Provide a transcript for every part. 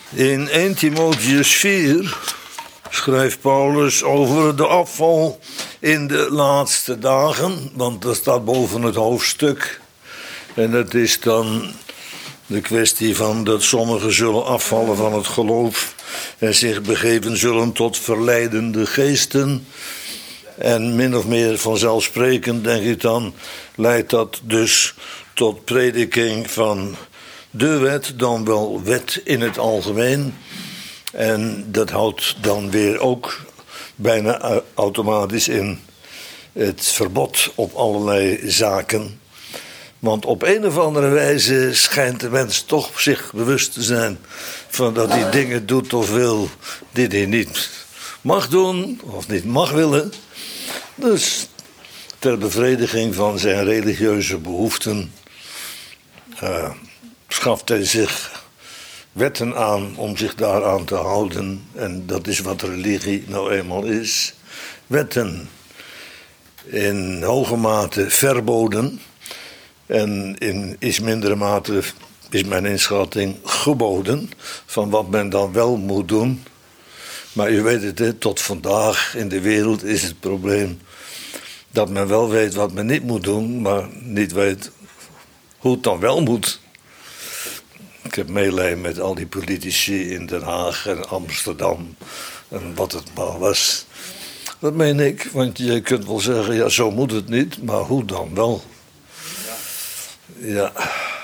In 1 Timotheüs 4 schrijft Paulus over de afval in de laatste dagen, want dat staat boven het hoofdstuk. En dat is dan de kwestie van dat sommigen zullen afvallen van het geloof en zich begeven zullen tot verleidende geesten. En min of meer vanzelfsprekend, denk ik dan, leidt dat dus tot prediking van de wet, dan wel wet in het algemeen. En dat houdt dan weer ook bijna automatisch in het verbod op allerlei zaken. Want op een of andere wijze schijnt de mens toch zich bewust te zijn van dat hij dingen doet of wil die hij niet mag doen of niet mag willen. Dus ter bevrediging van zijn religieuze behoeften schaft hij zich wetten aan om zich daaraan te houden. En dat is wat religie nou eenmaal is. Wetten. In hoge mate verboden. En in iets mindere mate is mijn inschatting geboden. Van wat men dan wel moet doen. Maar u weet het, hè, tot vandaag in de wereld is het probleem dat men wel weet wat men niet moet doen, maar niet weet hoe het dan wel moet. Ik heb meelijden met al die politici in Den Haag en Amsterdam en wat het maar was. Dat meen ik, want je kunt wel zeggen, ja, zo moet het niet, maar hoe dan wel? Ja.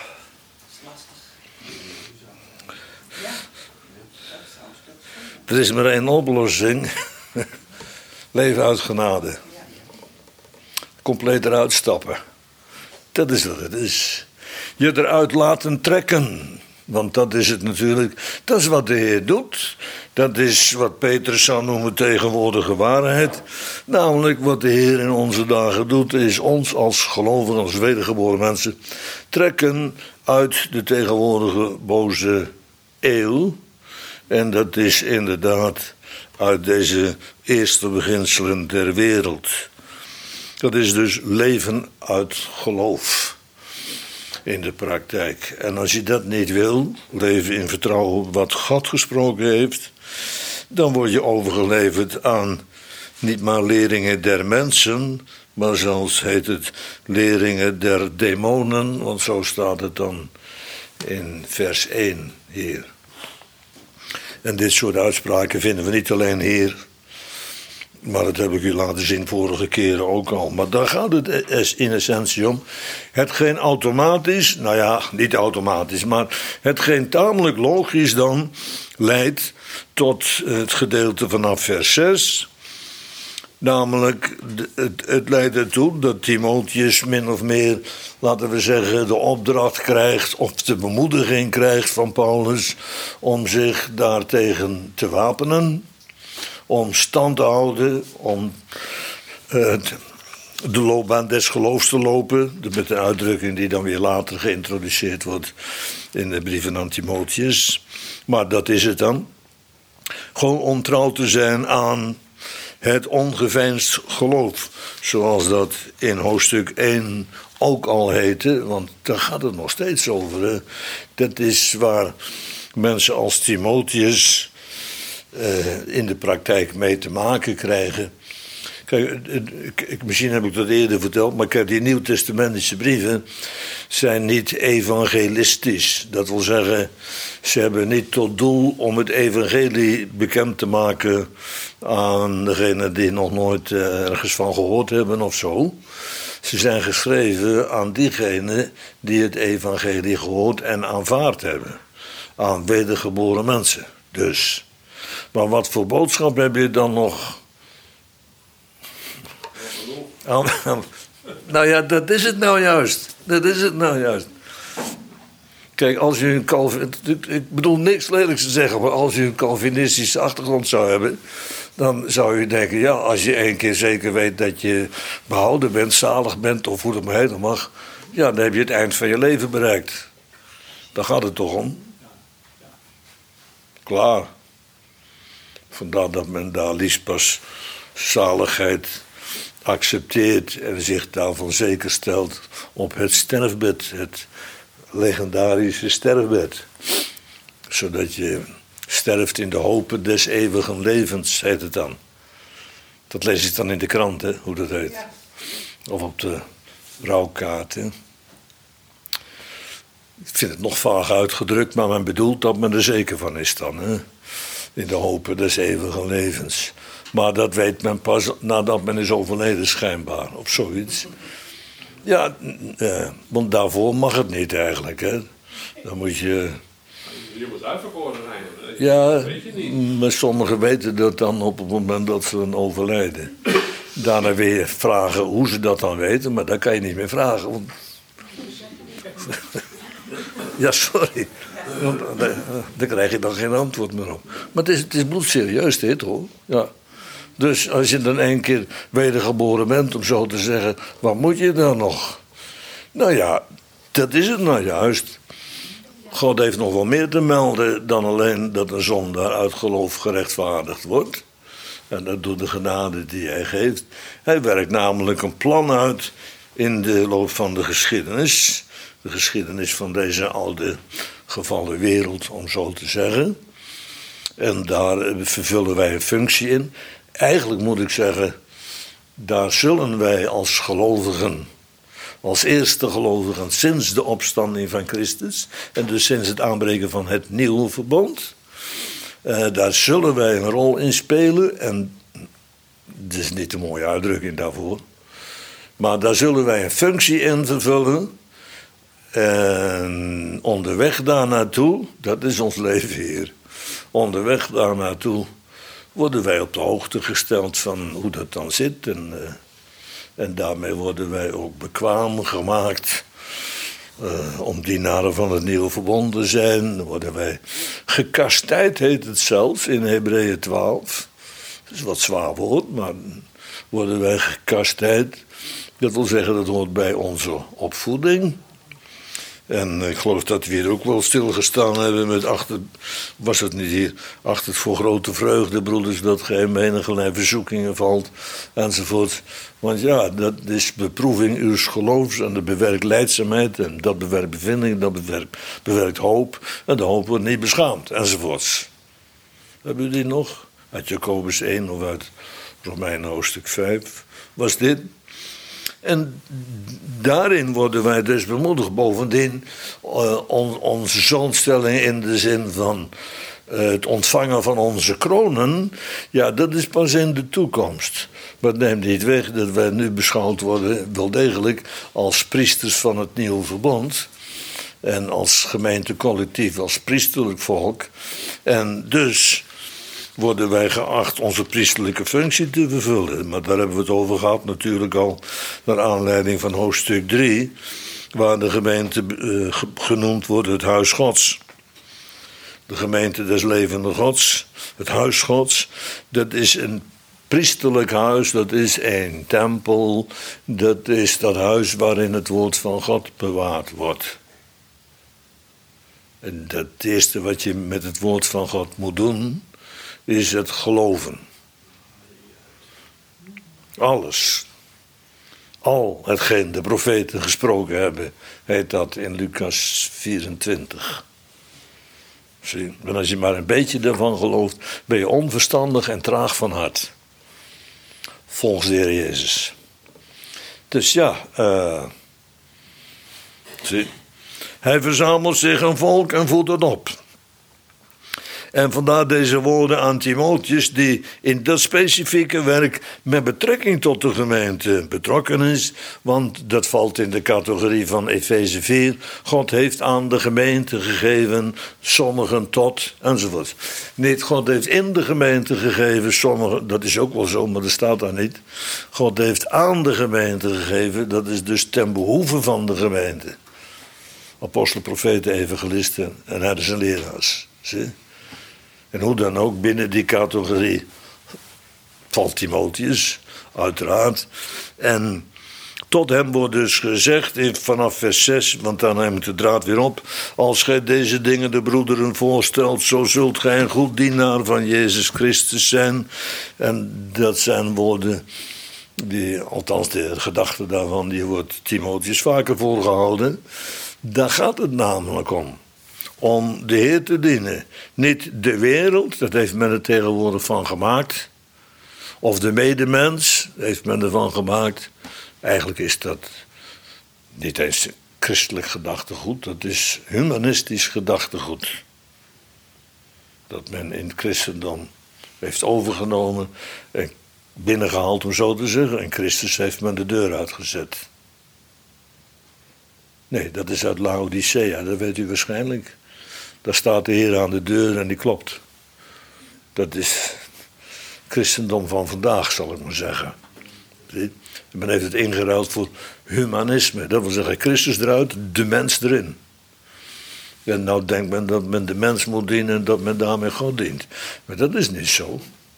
Er is maar één oplossing. Leven uit genade. Compleet eruit stappen. Dat is wat het is. Je eruit laten trekken. Want dat is het natuurlijk. Dat is wat de Heer doet. Dat is wat Petrus zou noemen tegenwoordige waarheid. Namelijk wat de Heer in onze dagen doet, is ons als gelovigen, als wedergeboren mensen, trekken uit de tegenwoordige boze eeuw. En dat is inderdaad uit deze eerste beginselen der wereld. Dat is dus leven uit geloof in de praktijk. En als je dat niet wil, leven in vertrouwen op wat God gesproken heeft, dan word je overgeleverd aan niet maar leringen der mensen, maar zelfs heet het leringen der demonen, want zo staat het dan in vers 1 hier. En dit soort uitspraken vinden we niet alleen hier, maar dat heb ik u laten zien vorige keren ook al. Maar daar gaat het in essentie om. Hetgeen automatisch, nou ja, niet automatisch, maar hetgeen tamelijk logisch dan leidt tot het gedeelte vanaf vers 6. Namelijk, het leidt ertoe dat Timotheüs min of meer, laten we zeggen, de opdracht krijgt of de bemoediging krijgt van Paulus om zich daartegen te wapenen, om stand te houden, om de loopbaan des geloofs te lopen, met een uitdrukking die dan weer later geïntroduceerd wordt in de brieven aan Timotheüs. Maar dat is het dan. Gewoon om trouw te zijn aan het ongeveinsd geloof, zoals dat in hoofdstuk 1 ook al heette, want daar gaat het nog steeds over. Hè. Dat is waar mensen als Timotheüs in de praktijk mee te maken krijgen. Kijk, misschien heb ik dat eerder verteld, maar kijk, die nieuwtestamentische brieven zijn niet evangelistisch. Dat wil zeggen, ze hebben niet tot doel om het evangelie bekend te maken aan degenen die nog nooit ergens van gehoord hebben of zo. Ze zijn geschreven aan diegenen die het evangelie gehoord en aanvaard hebben. Aan wedergeboren mensen. Dus. Maar wat voor boodschap heb je dan nog? Nou ja, dat is het nou juist. Dat is het nou juist. Kijk, als je een ik bedoel niks lelijks te zeggen, maar als je een Calvinistische achtergrond zou hebben, dan zou je denken, ja, als je 1 keer zeker weet dat je behouden bent, zalig bent, of hoe het maar heten mag, ja, dan heb je het eind van je leven bereikt. Daar gaat het toch om? Klaar. Vandaar dat men daar liefst pas zaligheid accepteert en zich daarvan zeker stelt op het sterfbed, het legendarische sterfbed. Zodat je sterft in de hopen des eeuwigen levens, heet het dan. Dat lees ik dan in de krant, hè, hoe dat heet. Ja. Of op de rouwkaart, hè. Ik vind het nog vaag uitgedrukt, maar men bedoelt dat men er zeker van is dan, hè. In de hopen des eeuwigen levens. Maar dat weet men pas nadat men is overleden schijnbaar, of zoiets. Ja, want daarvoor mag het niet eigenlijk, hè. Dan moet je... Je moet uitverkoren zijn. Ja, dat weet je niet. Maar sommigen weten dat dan op het moment dat ze dan overlijden. Daarna weer vragen hoe ze dat dan weten, maar dat kan je niet meer vragen. Want... Ja, sorry. Want, daar krijg je dan geen antwoord meer op. Maar het is bloedserieus dit, hoor. Ja. Dus als je dan 1 keer wedergeboren bent, om zo te zeggen, wat moet je dan nog? Nou ja, dat is het nou juist. God heeft nog wel meer te melden dan alleen dat een zondaar uit geloof gerechtvaardigd wordt. En dat doet de genade die hij geeft. Hij werkt namelijk een plan uit in de loop van de geschiedenis. De geschiedenis van deze oude gevallen wereld, om zo te zeggen. En daar vervullen wij een functie in. Eigenlijk moet ik zeggen, daar zullen wij als gelovigen, als eerste gelovigen sinds de opstanding van Christus, en dus sinds het aanbreken van het nieuwe verbond, daar zullen wij een rol in spelen. En dat is niet de mooie uitdrukking daarvoor. Maar daar zullen wij een functie in vervullen. En onderweg daar naartoe, dat is ons leven hier. Onderweg daar naartoe worden wij op de hoogte gesteld van hoe dat dan zit. En daarmee worden wij ook bekwaam gemaakt om dienaren van het nieuwe verbond te zijn. Dan worden wij gekastijd, heet het zelfs, in Hebreeën 12. Dat is wat zwaar woord, maar worden wij gekastijd. Dat wil zeggen, dat hoort bij onze opvoeding. En ik geloof dat we hier ook wel stilgestaan hebben met was het niet hier, achter het voor grote vreugde, broeders, dat geen menige verzoekingen valt, enzovoort. Want ja, dat is beproeving uw geloofs en dat bewerkt lijdzaamheid en dat bewerkt bevinding, dat bewerkt hoop en de hoop wordt niet beschaamd, enzovoorts. Hebben jullie die nog? Uit Jacobus 1 of uit Romeinen hoofdstuk 5 was dit. En daarin worden wij dus bemoedigd. Bovendien onze zoonstelling in de zin van het ontvangen van onze kronen, ja, dat is pas in de toekomst. Maar het neemt niet weg dat wij nu beschouwd worden, wel degelijk, als priesters van het nieuwe verbond. En als gemeentecollectief, als priesterlijk volk. En dus worden wij geacht onze priesterlijke functie te vervullen. Maar daar hebben we het over gehad natuurlijk al naar aanleiding van hoofdstuk 3... waar de gemeente genoemd wordt het huis Gods. De gemeente des levenden Gods, het huis Gods, dat is een priesterlijk huis, dat is een tempel, dat is dat huis waarin het woord van God bewaard wordt. En het eerste wat je met het woord van God moet doen, is het geloven. Alles. Al hetgeen de profeten gesproken hebben, heet dat in Lucas 24. Zie, en als je maar een beetje daarvan gelooft, ben je onverstandig en traag van hart. Volgens de Heer Jezus. Dus ja, zie, hij verzamelt zich een volk en voedt het op. En vandaar deze woorden aan Timotheus, die in dat specifieke werk met betrekking tot de gemeente betrokken is. Want dat valt in de categorie van Efeze 4. God heeft aan de gemeente gegeven, sommigen tot, enzovoort. Niet, God heeft in de gemeente gegeven, sommigen, dat is ook wel zo, maar dat staat daar niet. God heeft aan de gemeente gegeven, dat is dus ten behoeve van de gemeente. Apostelen, profeten, evangelisten en herders en leraars. Zie? En hoe dan ook, binnen die categorie valt Timotheus, uiteraard. En tot hem wordt dus gezegd, vanaf vers 6, want dan neemt de draad weer op. Als gij deze dingen de broederen voorstelt, zo zult gij een goed dienaar van Jezus Christus zijn. En dat zijn woorden, althans de gedachte daarvan, die wordt Timotheus vaker voorgehouden. Daar gaat het namelijk om. om de Heer te dienen. Niet de wereld, dat heeft men er tegenwoordig van gemaakt. Of de medemens, heeft men ervan gemaakt. Eigenlijk is dat niet eens christelijk gedachtegoed, dat is humanistisch gedachtegoed. Dat men in het christendom heeft overgenomen en binnengehaald, om zo te zeggen. En Christus heeft men de deur uitgezet. Nee, dat is uit Laodicea, dat weet u waarschijnlijk. Daar staat de Heer aan de deur en die klopt. Dat is christendom van vandaag, zal ik maar zeggen. Men heeft het ingeruild voor humanisme. Dat wil zeggen, Christus eruit, de mens erin. En nou denkt men dat men de mens moet dienen en dat men daarmee God dient. Maar dat is niet zo.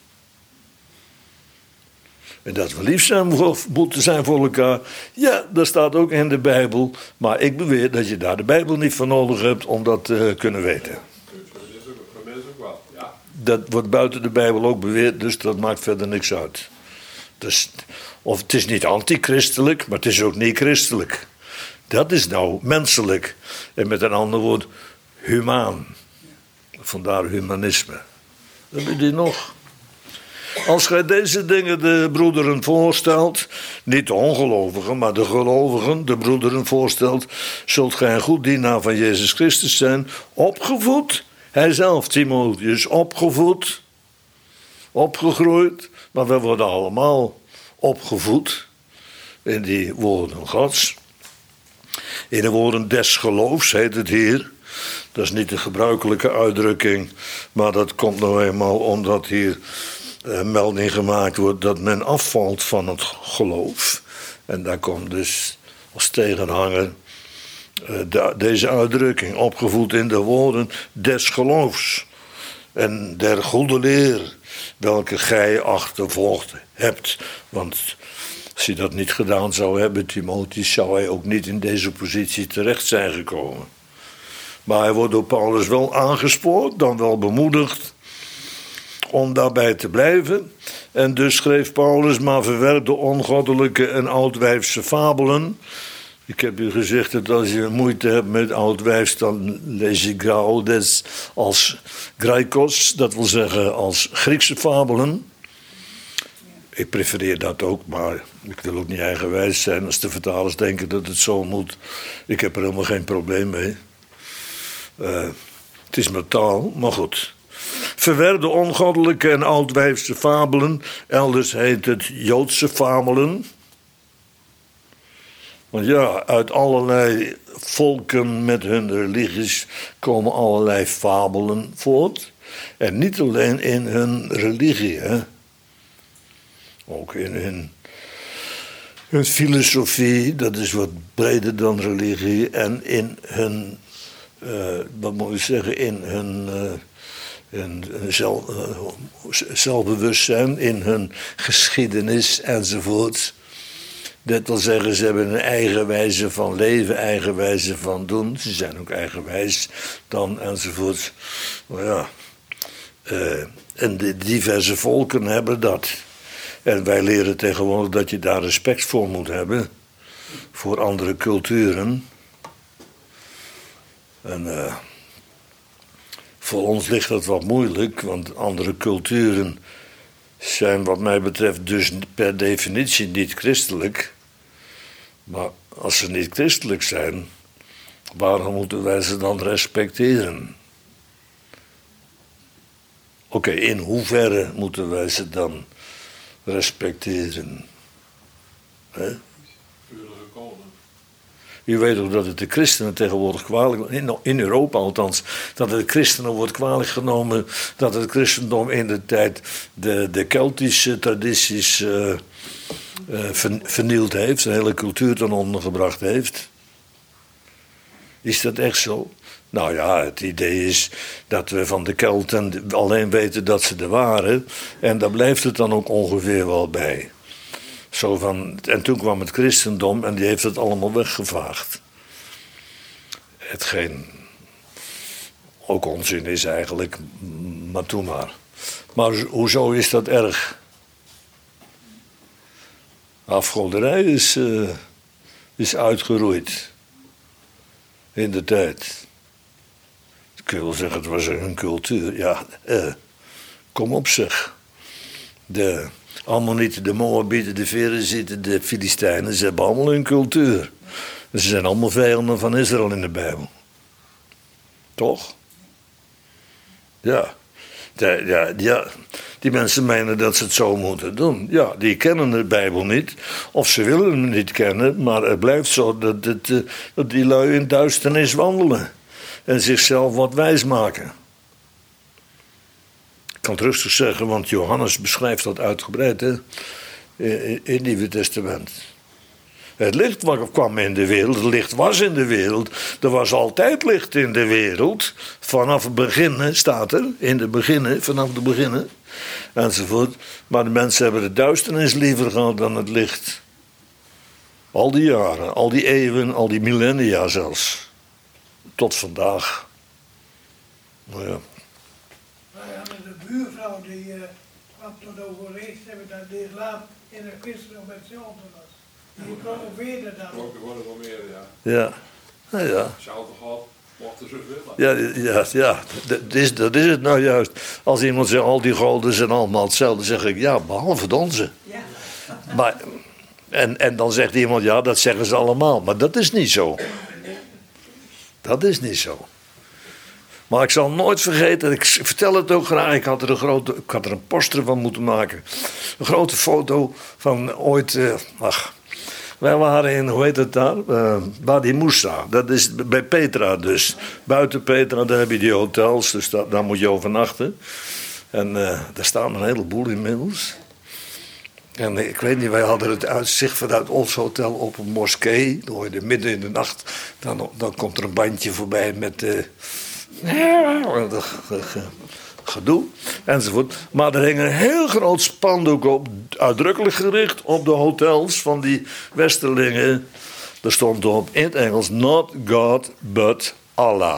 En dat we lief moeten zijn voor elkaar. Ja, dat staat ook in de Bijbel. Maar ik beweer dat je daar de Bijbel niet voor nodig hebt om dat te kunnen weten. Voor mensen ook wel, ja. Dat wordt buiten de Bijbel ook beweerd, dus dat maakt verder niks uit. Dus, of het is niet antichristelijk, maar het is ook niet christelijk. Dat is nou menselijk. En met een ander woord, humaan. Vandaar humanisme. Heb je die nog? Als gij deze dingen de broederen voorstelt, niet de ongelovigen, maar de gelovigen, de broederen voorstelt, zult gij een goed dienaar van Jezus Christus zijn, opgevoed. Hij zelf, Timotheus, opgevoed, opgegroeid, maar we worden allemaal opgevoed in die woorden Gods. In de woorden des geloofs heet het hier. Dat is niet de gebruikelijke uitdrukking, maar dat komt nou eenmaal omdat hier melding gemaakt wordt dat men afvalt van het geloof. En daar komt dus als tegenhanger deze uitdrukking, opgevoed in de woorden des geloofs en der goede leer, welke gij achtervolgd hebt. Want als hij dat niet gedaan zou hebben, Timotheus, zou hij ook niet in deze positie terecht zijn gekomen. Maar hij wordt door Paulus wel aangespoord, dan wel bemoedigd om daarbij te blijven. En dus schreef Paulus, maar verwerp de ongoddelijke en oudwijfse fabelen. Ik heb u gezegd dat als je moeite hebt met oudwijfs, dan lees je Graodes als Graikos, dat wil zeggen als Griekse fabelen. Ik prefereer dat ook, maar ik wil ook niet eigenwijs zijn als de vertalers denken dat het zo moet. Ik heb er helemaal geen probleem mee. Het is mijn taal, maar goed. Verwerp de ongoddelijke en oudwijfse fabelen. Elders heet het Joodse fabelen. Want ja, uit allerlei volken met hun religies komen allerlei fabelen voort. En niet alleen in hun religie, hè. Ook in hun filosofie, dat is wat breder dan religie. En in hun, wat moet ik zeggen, in hun zelfbewustzijn, in hun geschiedenis enzovoort. Dat wil zeggen, ze hebben een eigen wijze van leven, eigen wijze van doen. Ze zijn ook eigenwijs dan enzovoort. Maar ja, en de diverse volken hebben dat. En wij leren tegenwoordig dat je daar respect voor moet hebben. Voor andere culturen. En voor ons ligt dat wat moeilijk, want andere culturen zijn wat mij betreft dus per definitie niet christelijk. Maar als ze niet christelijk zijn, waarom moeten wij ze dan respecteren? Oké, in hoeverre moeten wij ze dan respecteren? Hè? U weet ook dat het de christenen tegenwoordig kwalijk, in Europa althans, dat het de christenen wordt kwalijk genomen, dat het christendom in de tijd de Keltische tradities vernield heeft, een hele cultuur ten onder gebracht heeft. Is dat echt zo? Nou ja, het idee is dat we van de Kelten alleen weten dat ze er waren, en daar blijft het dan ook ongeveer wel bij. Zo van, en toen kwam het christendom en die heeft het allemaal weggevaagd. Hetgeen ook onzin is eigenlijk, maar toen maar. Maar hoezo is dat erg? Afgoderij is uitgeroeid in de tijd. kun je wel zeggen, het was hun cultuur. Ja, kom op zeg. De Ammonieten, de Moabieten, de Ferezieten, de Filistijnen, ze hebben allemaal hun cultuur. Ze zijn allemaal vijanden van Israël in de Bijbel. Toch? Ja. Ja. Die mensen menen dat ze het zo moeten doen. Ja, die kennen de Bijbel niet. Of ze willen hem niet kennen. Maar het blijft zo dat die lui in duisternis wandelen. En zichzelf wat wijs maken. Ik kan het rustig zeggen, want Johannes beschrijft dat uitgebreid hè? In het Nieuwe Testament. Het licht kwam in de wereld, het licht was in de wereld. Er was altijd licht in de wereld. Vanaf het begin staat er, vanaf het begin enzovoort. Maar de mensen hebben de duisternis liever gehad dan het licht. Al die jaren, al die eeuwen, al die millennia zelfs. Tot vandaag. Nou ja. De buurvrouw die kwam tot overleefd hebben dat die laat in de kist nog met hetzelfde was. Die promoveerde dan. Ook gewoon wel meer, ja. Ja. Nou ja. Hetzelfde gehad, mochten ze willen. Ja. Dat is het nou juist. Als iemand zegt, al die goden zijn allemaal hetzelfde, zeg ik, ja, behalve de onze. Ja. Maar, en dan zegt iemand, ja, dat zeggen ze allemaal. Maar dat is niet zo. Dat is niet zo. Maar ik zal nooit vergeten, ik vertel het ook graag, ik had er een poster van moeten maken. Een grote foto van ooit, wij waren in, hoe heet het daar? Wadi Moussa, dat is bij Petra dus. Buiten Petra, daar heb je die hotels, dus daar moet je overnachten. En daar staan een heleboel inmiddels. En ik weet niet, wij hadden het uitzicht vanuit ons hotel op een moskee. Dan hoor je midden in de nacht, dan komt er een bandje voorbij met gedoe enzovoort. Maar er hing een heel groot spandoek op, uitdrukkelijk gericht op de hotels van die westerlingen. Er stond op in het Engels, not God, but Allah.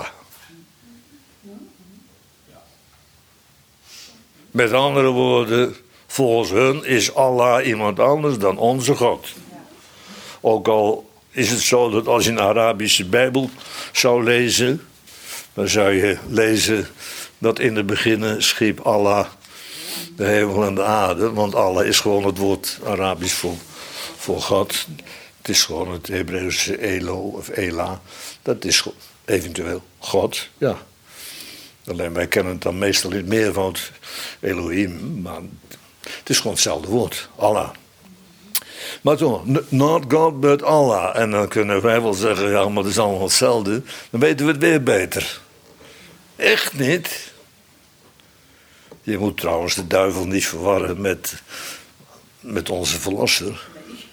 Met andere woorden, volgens hun is Allah iemand anders dan onze God. Ook al is het zo dat als je een Arabische Bijbel zou lezen, dan zou je lezen dat in het begin schiep Allah de hemel en de aarde. Want Allah is gewoon het woord Arabisch voor God. Het is gewoon het Hebreeuwse Elo of Ela. Dat is eventueel God, ja. Alleen wij kennen het dan meestal in het meervoud Elohim. Maar het is gewoon hetzelfde woord, Allah. Maar toen, not God but Allah. En dan kunnen wij wel zeggen, ja, maar dat is allemaal hetzelfde. Dan weten we het weer beter. Echt niet. Je moet trouwens de duivel niet verwarren met onze verlosser.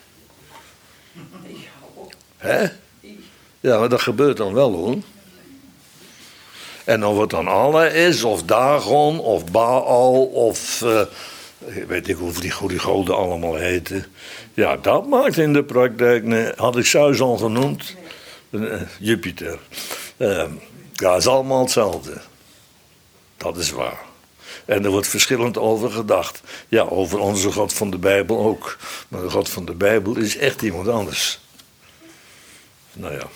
Hè? Ja, maar dat gebeurt dan wel hoor. En of het dan Allah is, of Dagon, of Baal, of ik weet niet hoe die goden allemaal heten. Ja, dat maakt in de praktijk, had ik Zeus al genoemd, Jupiter. Ja, is allemaal hetzelfde. Dat is waar. En er wordt verschillend over gedacht. Ja, over onze God van de Bijbel ook. Maar de God van de Bijbel is echt iemand anders. Nou ja.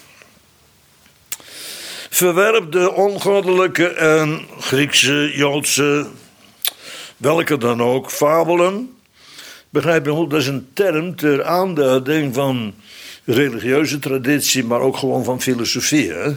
Verwerp de ongoddelijke en Griekse, Joodse, welke dan ook, fabelen. Begrijp je goed, dat is een term ter aanduiding van religieuze traditie, maar ook gewoon van filosofie. Hè?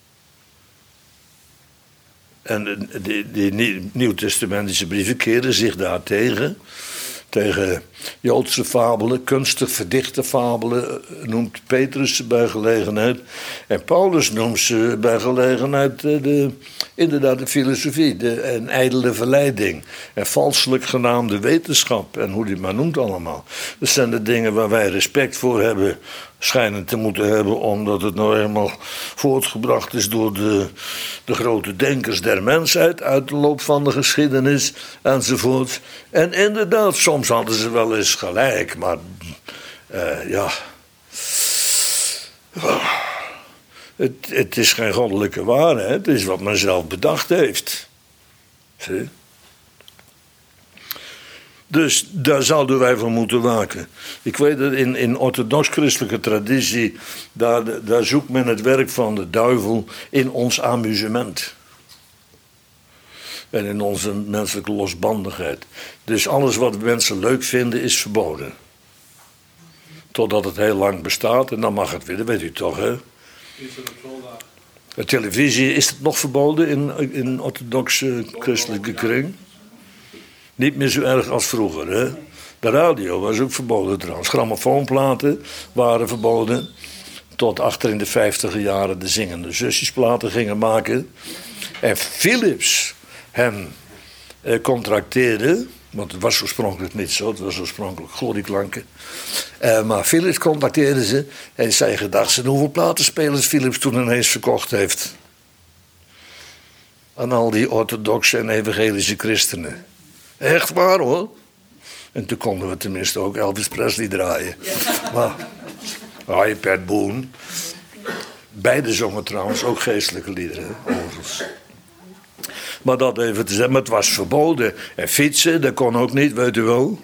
En die nieuwtestamentische brieven keren zich daartegen. Tegen Joodse fabelen, kunstig verdichte fabelen, noemt Petrus ze bij gelegenheid. En Paulus noemt ze bij gelegenheid inderdaad de filosofie, een ijdele verleiding. En valselijk genaamde wetenschap, en hoe die maar noemt allemaal. Dat zijn de dingen waar wij respect voor hebben, schijnen te moeten hebben, omdat het nou eenmaal voortgebracht is door de grote denkers der mensheid uit de loop van de geschiedenis enzovoort. En inderdaad, soms hadden ze wel eens gelijk, maar ja. Het is geen goddelijke waarheid, het is wat men zelf bedacht heeft. Zie? Dus daar zouden wij voor moeten waken. Ik weet dat in orthodox-christelijke traditie, daar zoekt men het werk van de duivel in ons amusement. En in onze menselijke losbandigheid. Dus alles wat mensen leuk vinden is verboden. Totdat het heel lang bestaat en dan mag het weer, dat weet u toch, hè? Is er op zondag? De televisie, is het nog verboden in orthodoxe christelijke kring? Niet meer zo erg als vroeger, hè? De radio was ook verboden trouwens. Grammofoonplaten waren verboden. Tot achter in de 50e jaren de zingende zusjesplaten gingen maken. En Philips hen contracteerde. Want het was oorspronkelijk niet zo, het was oorspronkelijk glorieklanken. Maar Philips contacteerde ze en zij gedacht ze hoeveel platenspelers Philips toen ineens verkocht heeft. Aan al die orthodoxe en evangelische christenen. Echt waar hoor. En toen konden we tenminste ook Elvis Presley draaien. Ja. Maar Pat Boone. Beide zongen trouwens ook geestelijke liederen, overigens. Maar dat even te zeggen, maar het was verboden. En fietsen, dat kon ook niet, weet u wel.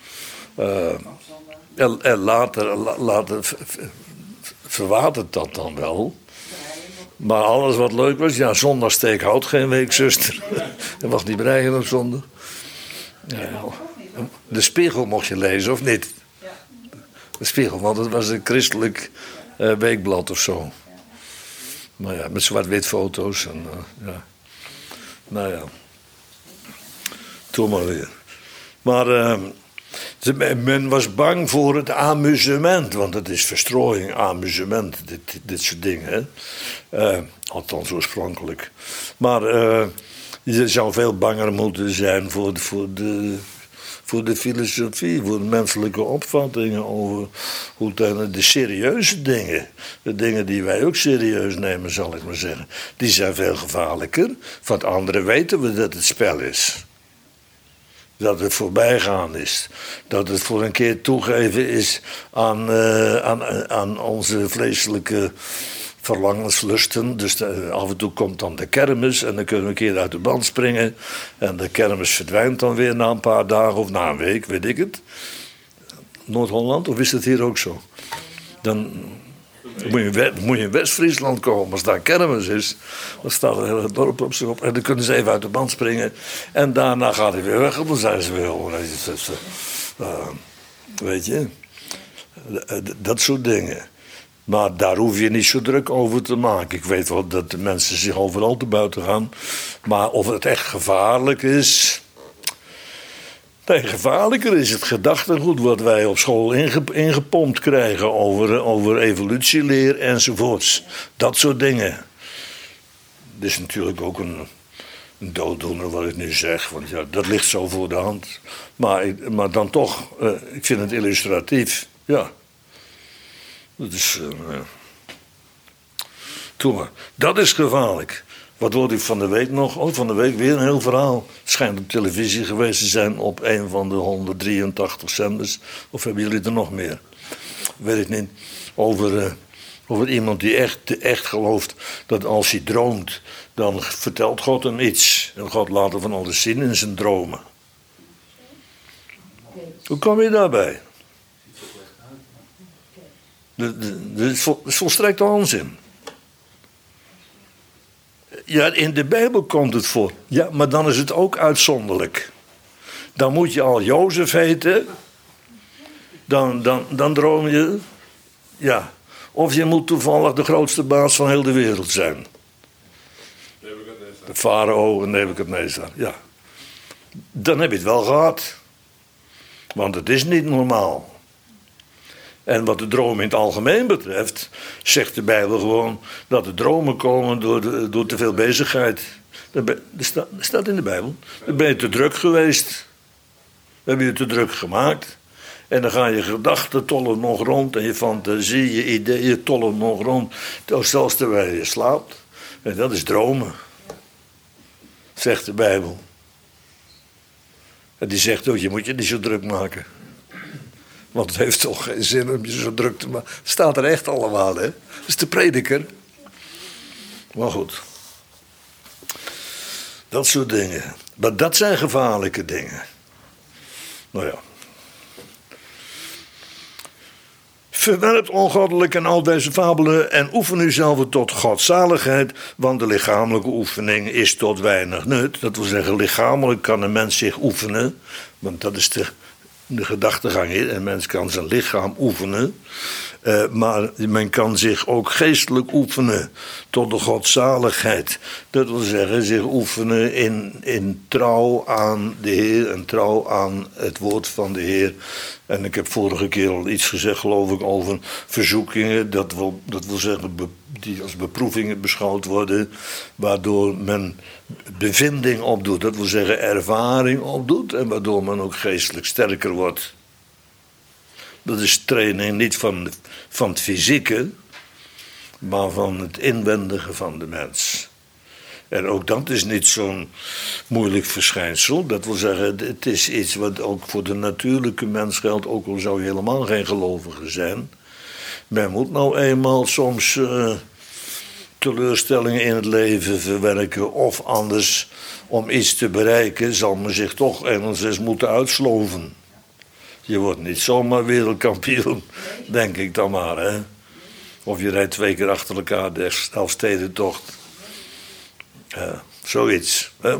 En later verwatert dat dan wel. Maar alles wat leuk was, ja, zondag steek hout geen week, zuster. Dat mag niet bereiken op zondag. Ja, de Spiegel mocht je lezen, of niet? De Spiegel, want het was een christelijk weekblad of zo. Maar ja, met zwart-wit foto's. En, ja. Nou ja. Toen maar weer. Maar men was bang voor het amusement. Want het is verstrooiing, amusement, dit soort dingen. Hè? Althans oorspronkelijk. Maar je zou veel banger moeten zijn voor de filosofie, voor de menselijke opvattingen over de serieuze dingen. De dingen die wij ook serieus nemen, zal ik maar zeggen. Die zijn veel gevaarlijker. Van het andere weten we dat het spel is. Dat het voorbijgaan is. Dat het voor een keer toegeven is aan onze vleeselijke verlangens, lusten. Dus af en toe komt dan de kermis en dan kunnen we een keer uit de band springen. En de kermis verdwijnt dan weer na een paar dagen of na een week, weet ik het. Noord-Holland, of is het hier ook zo? Dan moet je in West-Friesland komen. Als daar kermis is, dan staat het hele dorp op zich op. En dan kunnen ze even uit de band springen. En daarna gaat hij weer weg en dan zijn ze weer over. Weet je, dat soort dingen. Maar daar hoef je niet zo druk over te maken. Ik weet wel dat de mensen zich overal te buiten gaan. Maar of het echt gevaarlijk is. Nee, gevaarlijker is het gedachtegoed wat wij op school ingepompt krijgen over evolutieleer enzovoorts. Dat soort dingen. Dat is natuurlijk ook een dooddoener wat ik nu zeg. Want ja, dat ligt zo voor de hand. Maar dan toch, ik vind het illustratief. Ja. Dat is. Toe maar. Dat is gevaarlijk. Wat hoorde ik van de week nog? Oh, van de week weer een heel verhaal. Het schijnt op televisie geweest te zijn op een van de 183 zenders. Of hebben jullie er nog meer? Weet ik niet. Over iemand die echt gelooft dat als hij droomt, dan vertelt God hem iets. En God laat hem van alles zien in zijn dromen. Hoe kom je daarbij? Dat is volstrekt onzin. Ja, in de Bijbel komt het voor. Ja, maar dan is het ook uitzonderlijk. Dan moet je al Jozef heten. Dan droom je. Ja. Of je moet toevallig de grootste baas van heel de wereld zijn. De farao en Nebukadnezar. Ja. Dan heb je het wel gehad. Want het is niet normaal. En wat de droom in het algemeen betreft, zegt de Bijbel gewoon dat de dromen komen door te veel bezigheid. Dat staat in de Bijbel. Dan ben je te druk geweest. Dan heb je te druk gemaakt. En dan gaan je gedachten tollen nog rond en je fantasie, je ideeën tollen nog rond. Zelfs terwijl je slaapt. En dat is dromen. Zegt de Bijbel. En die zegt ook, je moet je niet zo druk maken. Want het heeft toch geen zin om je zo druk te maken. Het staat er echt allemaal, hè. Dat is de prediker. Maar goed. Dat soort dingen. Maar dat zijn gevaarlijke dingen. Nou ja. Verwerpt ongoddelijk en al deze fabelen en oefen u zelf tot godzaligheid, want de lichamelijke oefening is tot weinig nut. Dat wil zeggen, lichamelijk kan een mens zich oefenen, want dat is de gedachtegang hier. Een mens kan zijn lichaam oefenen, maar men kan zich ook geestelijk oefenen tot de godzaligheid. Dat wil zeggen, zich oefenen in trouw aan de Heer en trouw aan het woord van de Heer. En ik heb vorige keer al iets gezegd, geloof ik, over verzoekingen. Dat wil zeggen, die als beproevingen beschouwd worden, waardoor men bevinding opdoet. Dat wil zeggen, ervaring opdoet en waardoor men ook geestelijk sterker wordt. Dat is training niet van het fysieke, maar van het inwendige van de mens. En ook dat is niet zo'n moeilijk verschijnsel. Dat wil zeggen, het is iets wat ook voor de natuurlijke mens geldt, ook al zou je helemaal geen gelovige zijn. Men moet nou eenmaal soms teleurstellingen in het leven verwerken, of anders, om iets te bereiken, zal men zich toch enigszins moeten uitsloven. Je wordt niet zomaar wereldkampioen, denk ik dan maar, hè. Of je rijdt 2 keer achter elkaar de Elfstedentocht. Zoiets. Hè?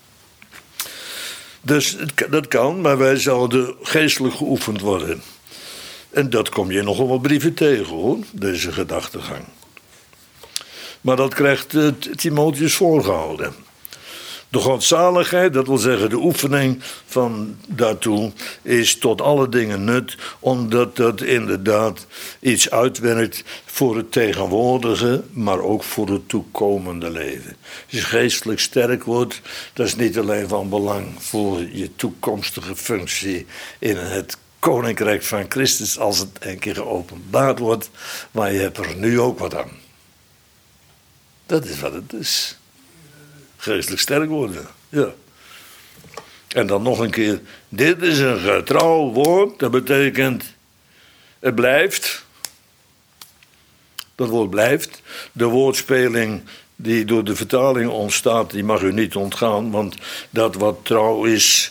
Dus dat kan, maar wij zouden geestelijk geoefend worden. En dat kom je nogal wat brieven tegen, hoor, deze gedachtegang. Maar dat krijgt Timotheus voorgehouden. De godzaligheid, dat wil zeggen de oefening van daartoe, is tot alle dingen nut, omdat dat inderdaad iets uitwerkt voor het tegenwoordige, maar ook voor het toekomende leven. Als je geestelijk sterk wordt, dat is niet alleen van belang voor je toekomstige functie in het Koninkrijk van Christus, als het een keer geopenbaard wordt, maar je hebt er nu ook wat aan. Dat is wat het is. Geestelijk sterk worden, ja. En dan nog een keer, dit is een getrouw woord, dat betekent, het blijft. Dat woord blijft. De woordspeling die door de vertaling ontstaat, die mag u niet ontgaan, want dat wat trouw is,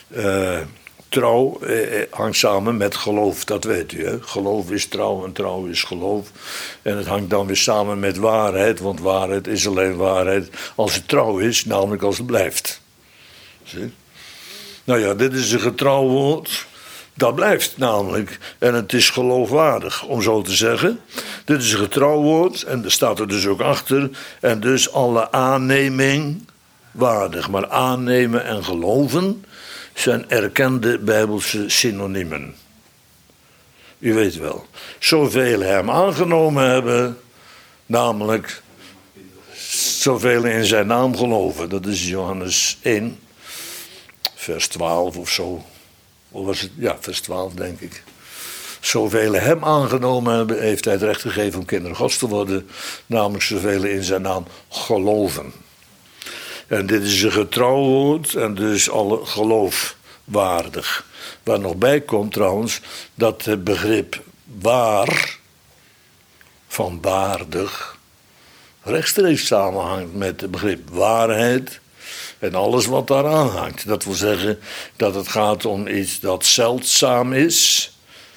trouw hangt samen met geloof, dat weet u, hè? Geloof is trouw en trouw is geloof. En het hangt dan weer samen met waarheid, want waarheid is alleen waarheid als het trouw is, namelijk als het blijft. Zie? Nou ja, dit is een getrouw woord, dat blijft namelijk. En het is geloofwaardig, om zo te zeggen. Dit is een getrouw woord, en er staat er dus ook achter, en dus alle aanneming waardig. Maar aannemen en geloven zijn erkende Bijbelse synoniemen. U weet wel. Zoveel hem aangenomen hebben, namelijk zoveel in zijn naam geloven. Dat is Johannes 1, vers 12 of zo. Of was het? Ja, vers 12 denk ik. Zoveel hem aangenomen hebben, heeft hij het recht gegeven om kinderen Gods te worden. Namelijk zoveel in zijn naam geloven. En dit is een getrouw woord en dus alle geloofwaardig. Waar nog bij komt trouwens dat het begrip waar, van waardig, rechtstreeks samenhangt met het begrip waarheid en alles wat daaraan hangt. Dat wil zeggen dat het gaat om iets dat zeldzaam is.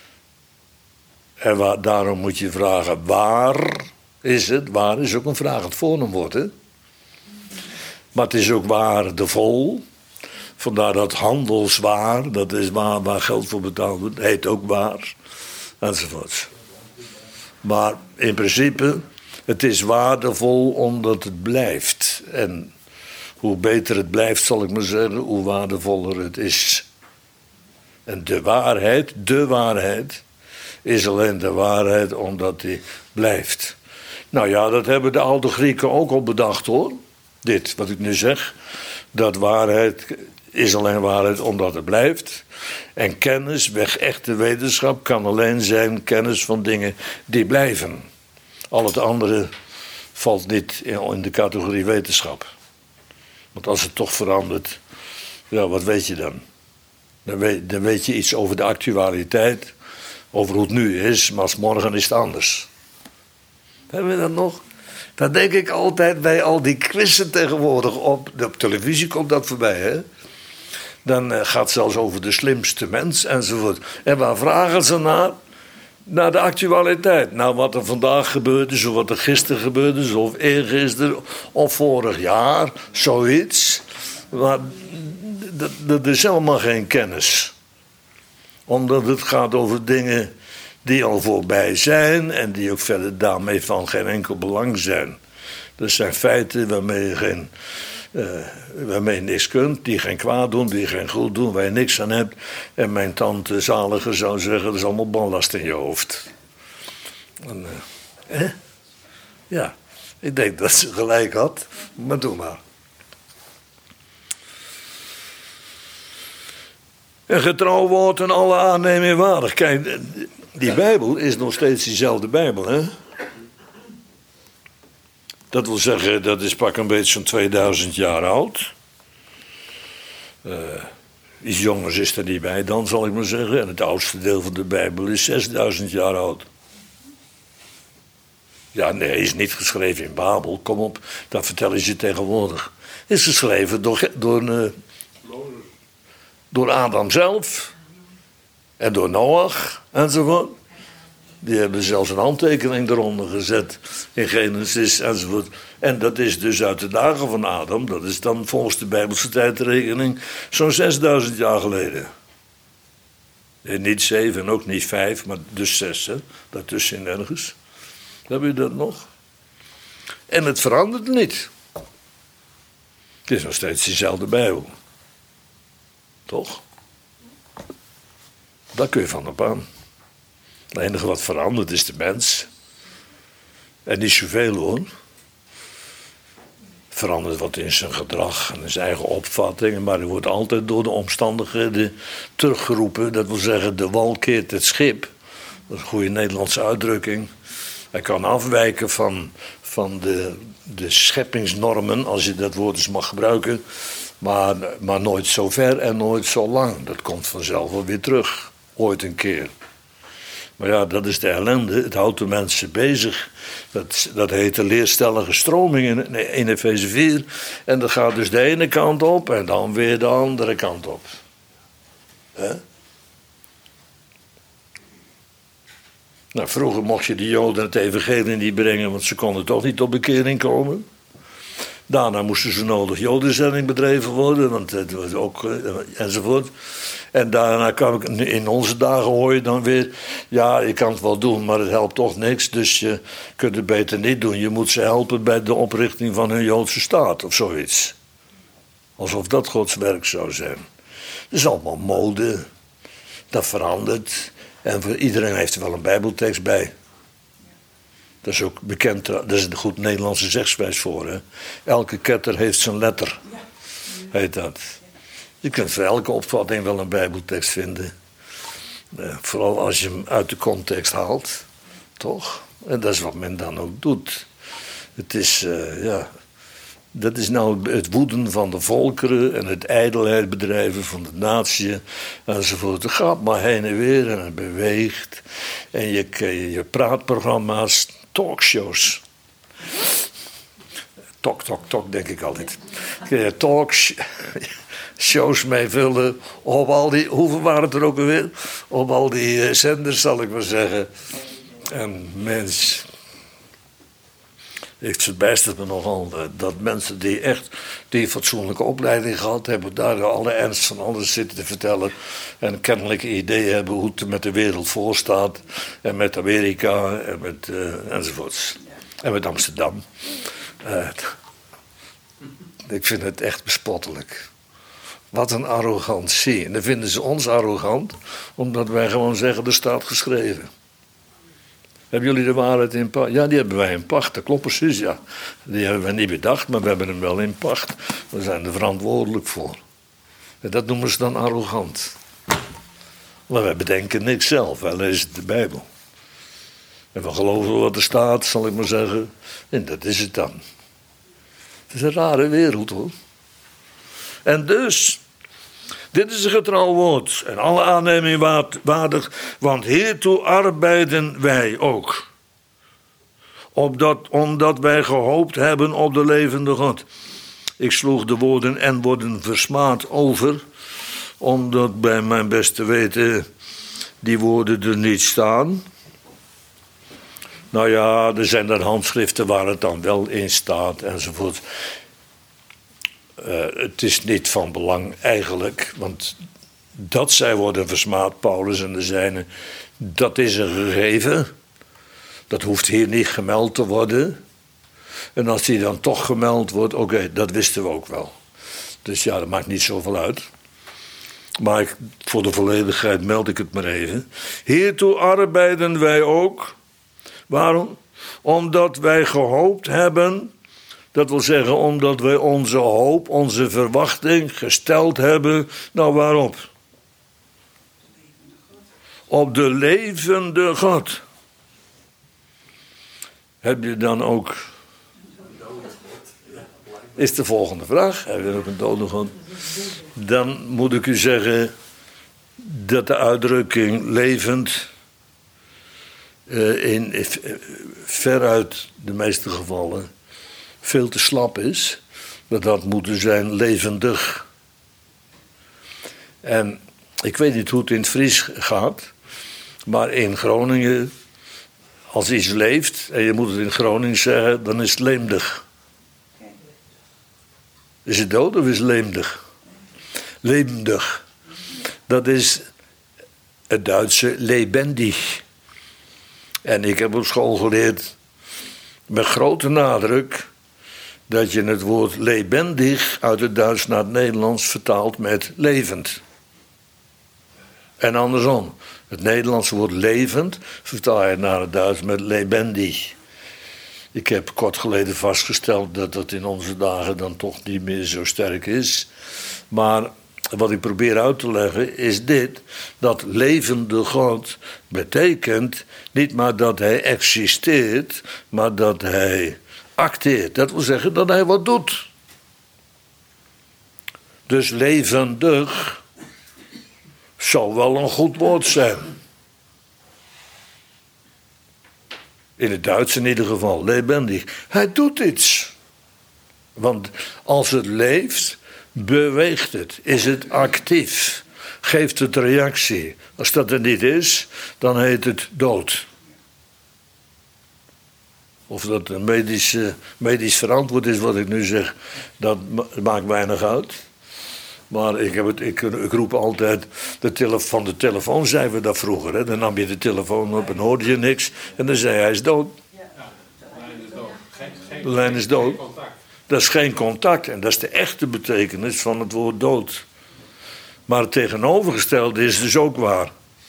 En daarom moet je vragen, waar is het? Waar is ook een vraag, het voornaamwoord, hè? Maar het is ook waardevol. Vandaar dat handelswaar, dat is waar geld voor betaald wordt, heet ook waar. Enzovoort. Maar in principe, het is waardevol omdat het blijft. En hoe beter het blijft, zal ik maar zeggen, hoe waardevoller het is. En de waarheid is alleen de waarheid omdat die blijft. Nou ja, dat hebben de oude Grieken ook al bedacht, hoor. Dit, wat ik nu zeg, dat waarheid is alleen waarheid omdat het blijft. En kennis, echte wetenschap, kan alleen zijn kennis van dingen die blijven. Al het andere valt niet in de categorie wetenschap. Want als het toch verandert, ja, wat weet je dan? Dan weet je iets over de actualiteit, over hoe het nu is, maar als morgen is het anders. Hebben we dat nog? Dat denk ik altijd bij al die quizzen tegenwoordig op televisie komt dat voorbij, hè? Dan gaat het zelfs over de slimste mens enzovoort. En waar vragen ze naar? naar de actualiteit. Naar wat er vandaag gebeurd is, of wat er gisteren gebeurd is, of eergisteren, of vorig jaar, zoiets. Maar dat is helemaal geen kennis. Omdat het gaat over dingen die al voorbij zijn en die ook verder daarmee van geen enkel belang zijn. Dat zijn feiten waarmee je niks kunt, die geen kwaad doen, die geen goed doen, waar je niks aan hebt. En mijn tante Zaliger zou zeggen, dat is allemaal ballast in je hoofd. En, ja, ik denk dat ze gelijk had, maar doe maar. Een getrouw woord en alle aanneming waardig. Kijk, die Bijbel is nog steeds diezelfde Bijbel, hè? Dat wil zeggen, dat is pak een beetje zo'n 2000 jaar oud. Iets jongers is er niet bij dan, zal ik maar zeggen. En het oudste deel van de Bijbel is 6000 jaar oud. Ja, nee, is niet geschreven in Babel. Kom op, dat vertellen ze tegenwoordig. Is geschreven door Adam zelf. En door Noach enzovoort. Die hebben zelfs een handtekening eronder gezet in Genesis enzovoort. En dat is dus uit de dagen van Adam. Dat is dan volgens de Bijbelse tijdrekening zo'n 6000 jaar geleden. Niet 7 en ook niet 5, maar dus 6. Hè? Daartussenin ergens. Heb je dat nog? En het verandert niet. Het is nog steeds diezelfde Bijbel. Toch? Daar kun je van op aan. Het enige wat verandert is de mens. En niet zoveel hoor. Verandert wat in zijn gedrag en in zijn eigen opvattingen. Maar er wordt altijd door de omstandigheden teruggeroepen. Dat wil zeggen, de wal keert het schip. Dat is een goede Nederlandse uitdrukking. Hij kan afwijken van de scheppingsnormen, als je dat woord eens mag gebruiken. Maar nooit zo ver en nooit zo lang. Dat komt vanzelf wel weer terug. Ooit een keer. Maar ja, dat is de ellende. Het houdt de mensen bezig. Dat heet de leerstellige stroming in Efeze 4. En dat gaat dus de ene kant op en dan weer de andere kant op. Hè? Nou, vroeger mocht je de Joden het evangelie niet brengen, want ze konden toch niet tot bekering komen. Daarna moesten zo nodig Jodenzending bedreven worden, want het was ook enzovoort. En daarna kwam ik, in onze dagen hoor je dan weer, ja, je kan het wel doen, maar het helpt toch niks, dus je kunt het beter niet doen. Je moet ze helpen bij de oprichting van hun Joodse staat of zoiets. Alsof dat Gods werk zou zijn. Het is allemaal mode, dat verandert. En voor iedereen heeft er wel een Bijbeltekst bij. Dat is ook bekend, dat is een goed Nederlandse zegswijs voor. Hè? Elke ketter heeft zijn letter, heet dat. Je kunt voor elke opvatting wel een Bijbeltekst vinden. Vooral als je hem uit de context haalt, toch? En dat is wat men dan ook doet. Het is, dat is nou het woeden van de volkeren en het ijdelheid bedrijven van de natie enzovoort. Het gaat maar heen en weer en het beweegt. En je praatprogramma's, talkshows. Talk, denk ik altijd. Kun je talkshows mee vullen op al die, hoeveel waren het er ook alweer? Op al die zenders, zal ik maar zeggen. En mens, het verbijstert me nogal dat mensen die fatsoenlijke opleiding gehad hebben, daar alle ernst van alles zitten te vertellen en kennelijke ideeën hebben hoe het met de wereld voorstaat en met Amerika en met enzovoorts. En met Amsterdam. Ik vind het echt bespottelijk. Wat een arrogantie. En dan vinden ze ons arrogant, omdat wij gewoon zeggen, er staat geschreven. Hebben jullie de waarheid in pacht? Ja, die hebben wij in pacht, dat klopt precies, ja. Die hebben we niet bedacht, maar we hebben hem wel in pacht. We zijn er verantwoordelijk voor. En dat noemen ze dan arrogant. Maar wij bedenken niks zelf, wij lezen de Bijbel. En we geloven wat er staat, zal ik maar zeggen. En dat is het dan. Het is een rare wereld, hoor. En dus, dit is een getrouw woord. En alle aanneming waardig, want hiertoe arbeiden wij ook. Omdat wij gehoopt hebben op de levende God. Ik sloeg de woorden en worden versmaad over, omdat bij mijn beste weten die woorden er niet staan. Nou ja, er zijn dan handschriften waar het dan wel in staat enzovoort. Het is niet van belang eigenlijk, want dat zij worden versmaad, Paulus en de zijnen, dat is een gegeven. Dat hoeft hier niet gemeld te worden. En als die dan toch gemeld wordt, oké, dat wisten we ook wel. Dus ja, dat maakt niet zoveel uit. Maar voor de volledigheid meld ik het maar even. Hiertoe arbeiden wij ook. Waarom? Omdat wij gehoopt hebben. Dat wil zeggen, omdat wij onze hoop, onze verwachting gesteld hebben. Nou, waarop? Op de levende God. Heb je dan ook... Is de volgende vraag. Heb je ook een dode God? Dan moet ik u zeggen dat de uitdrukking levend in veruit de meeste gevallen veel te slap is. Dat had moeten zijn levendig. En ik weet niet hoe het in het Fries gaat, maar in Groningen, als iets leeft en je moet het in Gronings zeggen, dan is het leemdig. Is het dood of is het leemdig? Lebendig. Dat is het Duitse lebendig. En ik heb op school geleerd met grote nadruk dat je het woord lebendig uit het Duits naar het Nederlands vertaalt met levend. En andersom. Het Nederlandse woord levend vertaal je naar het Duits met lebendig. Ik heb kort geleden vastgesteld dat dat in onze dagen dan toch niet meer zo sterk is. Maar wat ik probeer uit te leggen is dit. Dat levende God betekent niet maar dat hij existeert, maar dat hij acteert. Dat wil zeggen dat hij wat doet. Dus levendig zou wel een goed woord zijn. In het Duits in ieder geval, lebendig. Hij doet iets. Want als het leeft, beweegt het. Is het actief. Geeft het reactie. Als dat er niet is, dan heet het dood. Of dat een medisch verantwoord is wat ik nu zeg, dat maakt weinig uit. Maar ik roep altijd, van de telefoon zeiden we dat vroeger. Hè? Dan nam je de telefoon op en hoorde je niks. En dan zei hij is dood. Ja, de lijn is dood. De lijn is dood. Geen contact. Dat is geen contact. En dat is de echte betekenis van het woord dood. Maar het tegenovergestelde is dus ook waar.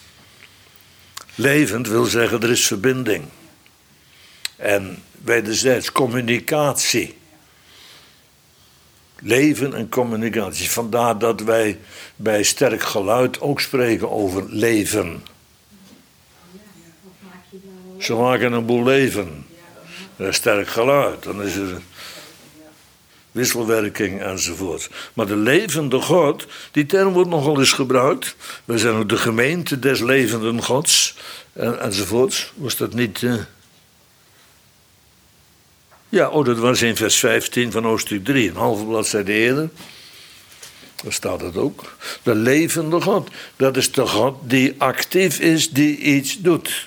Levend wil zeggen, er is verbinding. En wederzijds communicatie. Leven en communicatie. Vandaar dat wij bij sterk geluid ook spreken over leven. Ze maken een boel leven. Sterk geluid, dan is er wisselwerking enzovoort. Maar de levende God, die term wordt nogal eens gebruikt. Wij zijn ook de gemeente des levenden Gods enzovoort. Was dat niet... Ja, dat was in vers 15 van hoofdstuk 3, een halve bladzijde eerder. Daar staat het ook. De levende God, dat is de God die actief is, die iets doet.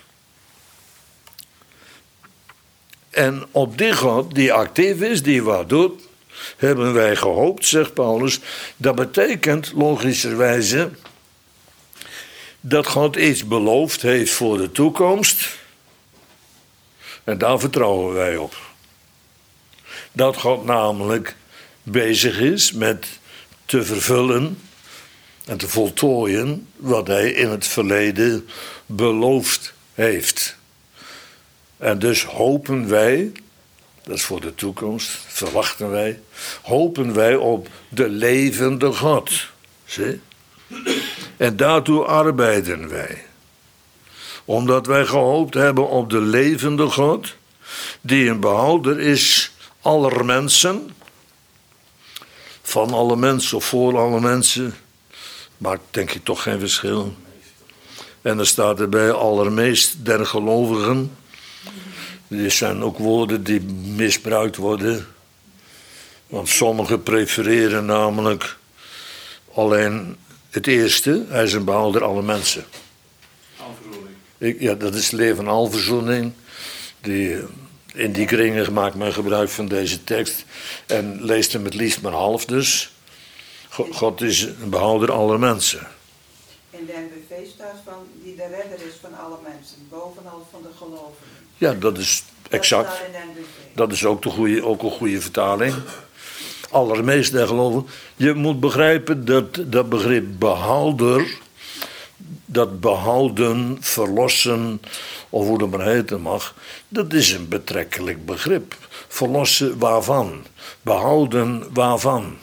En op die God die actief is, die wat doet, hebben wij gehoopt, zegt Paulus. Dat betekent logischerwijze dat God iets beloofd heeft voor de toekomst. En daar vertrouwen wij op. Dat God namelijk bezig is met te vervullen en te voltooien wat hij in het verleden beloofd heeft. En dus hopen wij, dat is voor de toekomst, verwachten wij, hopen wij op de levende God. Zie? En daartoe arbeiden wij. Omdat wij gehoopt hebben op de levende God, die een behouder is aller mensen, van alle mensen of voor alle mensen, maakt denk ik toch geen verschil. En er staat erbij allermeest der gelovigen. Dit zijn ook woorden die misbruikt worden. Want sommigen prefereren namelijk alleen het eerste. Hij is een behouder aller mensen. Alverzoening. Ja, dat is het leven van alverzoening. In die kringen maakt men gebruik van deze tekst en leest hem het liefst maar half dus. God is een behouder aller mensen. In de NBV staat van die de redder is van alle mensen, bovenal van de gelovigen. Ja, dat is exact. Dat staat in de NBV. Dat is ook een goede vertaling. Allermeest der gelovigen. Je moet begrijpen dat begrip behouder, dat behouden, verlossen, of hoe dat maar heten mag, dat is een betrekkelijk begrip. Verlossen waarvan? Behouden waarvan?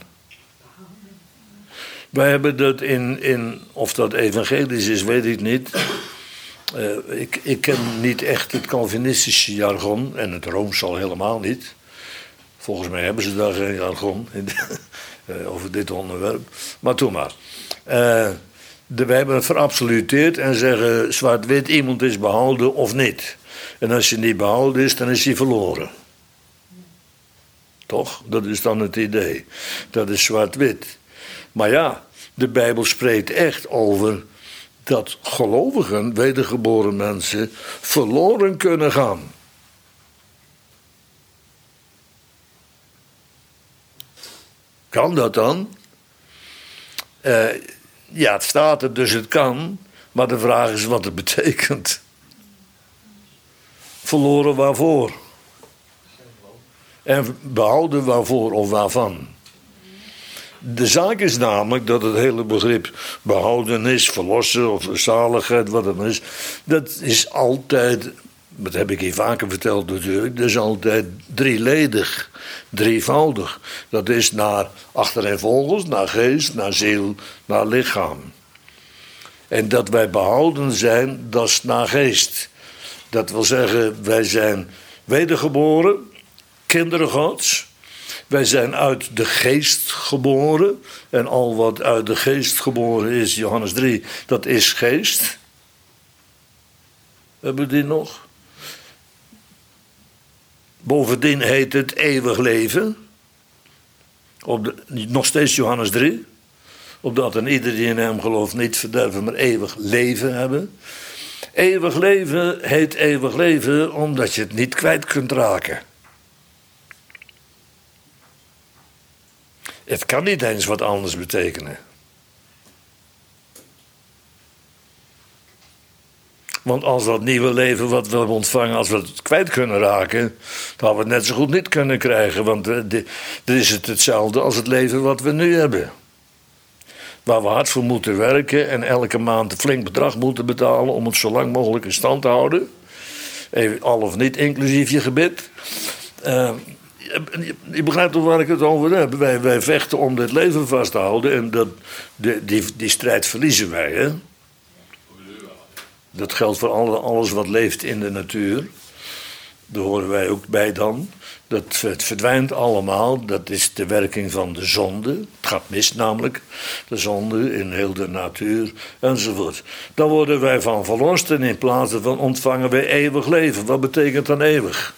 Wij hebben dat of dat evangelisch is, weet ik niet. Ik ken niet echt het Calvinistische jargon, en het Rooms al helemaal niet. Volgens mij hebben ze daar geen jargon over dit onderwerp. Maar toen maar. Wij hebben het verabsoluteerd en zeggen zwart-wit, iemand is behouden of niet. En als je niet behouden is, dan is hij verloren. Toch? Dat is dan het idee. Dat is zwart-wit. Maar ja, de Bijbel spreekt echt over dat gelovigen, wedergeboren mensen, verloren kunnen gaan. Kan dat dan? Ja, het staat er, dus het kan. Maar de vraag is wat het betekent. Verloren waarvoor? En behouden waarvoor of waarvan? De zaak is namelijk dat het hele begrip behoudenis, verlossen of zaligheid, wat het maar is, dat is altijd, dat heb ik hier vaker verteld natuurlijk, dat is altijd drieledig, drievoudig. Dat is naar achtereenvolgens, naar geest, naar ziel, naar lichaam. En dat wij behouden zijn, dat is naar geest. Dat wil zeggen, wij zijn wedergeboren, kinderen Gods. Wij zijn uit de geest geboren. En al wat uit de geest geboren is, Johannes 3, dat is geest. Hebben we die nog? Bovendien heet het eeuwig leven. Nog steeds Johannes 3. Opdat en ieder die in hem gelooft niet verderven, maar eeuwig leven hebben. Eeuwig leven heet eeuwig leven omdat je het niet kwijt kunt raken. Het kan niet eens wat anders betekenen. Want als dat nieuwe leven wat we hebben ontvangen, als we het kwijt kunnen raken, dan hadden we het net zo goed niet kunnen krijgen. Want dan is het hetzelfde als het leven wat we nu hebben. Waar we hard voor moeten werken en elke maand een flink bedrag moeten betalen om het zo lang mogelijk in stand te houden. Even, al of niet, inclusief je gebed. Je begrijpt toch waar ik het over heb. Wij vechten om dit leven vast te houden en die strijd verliezen wij. Hè? Dat geldt voor alles wat leeft in de natuur. Daar horen wij ook bij dan. Het verdwijnt allemaal. Dat is de werking van de zonde. Het gaat mis namelijk. De zonde in heel de natuur enzovoort. Dan worden wij van verlost en in plaats daarvan ontvangen wij eeuwig leven. Wat betekent dan eeuwig?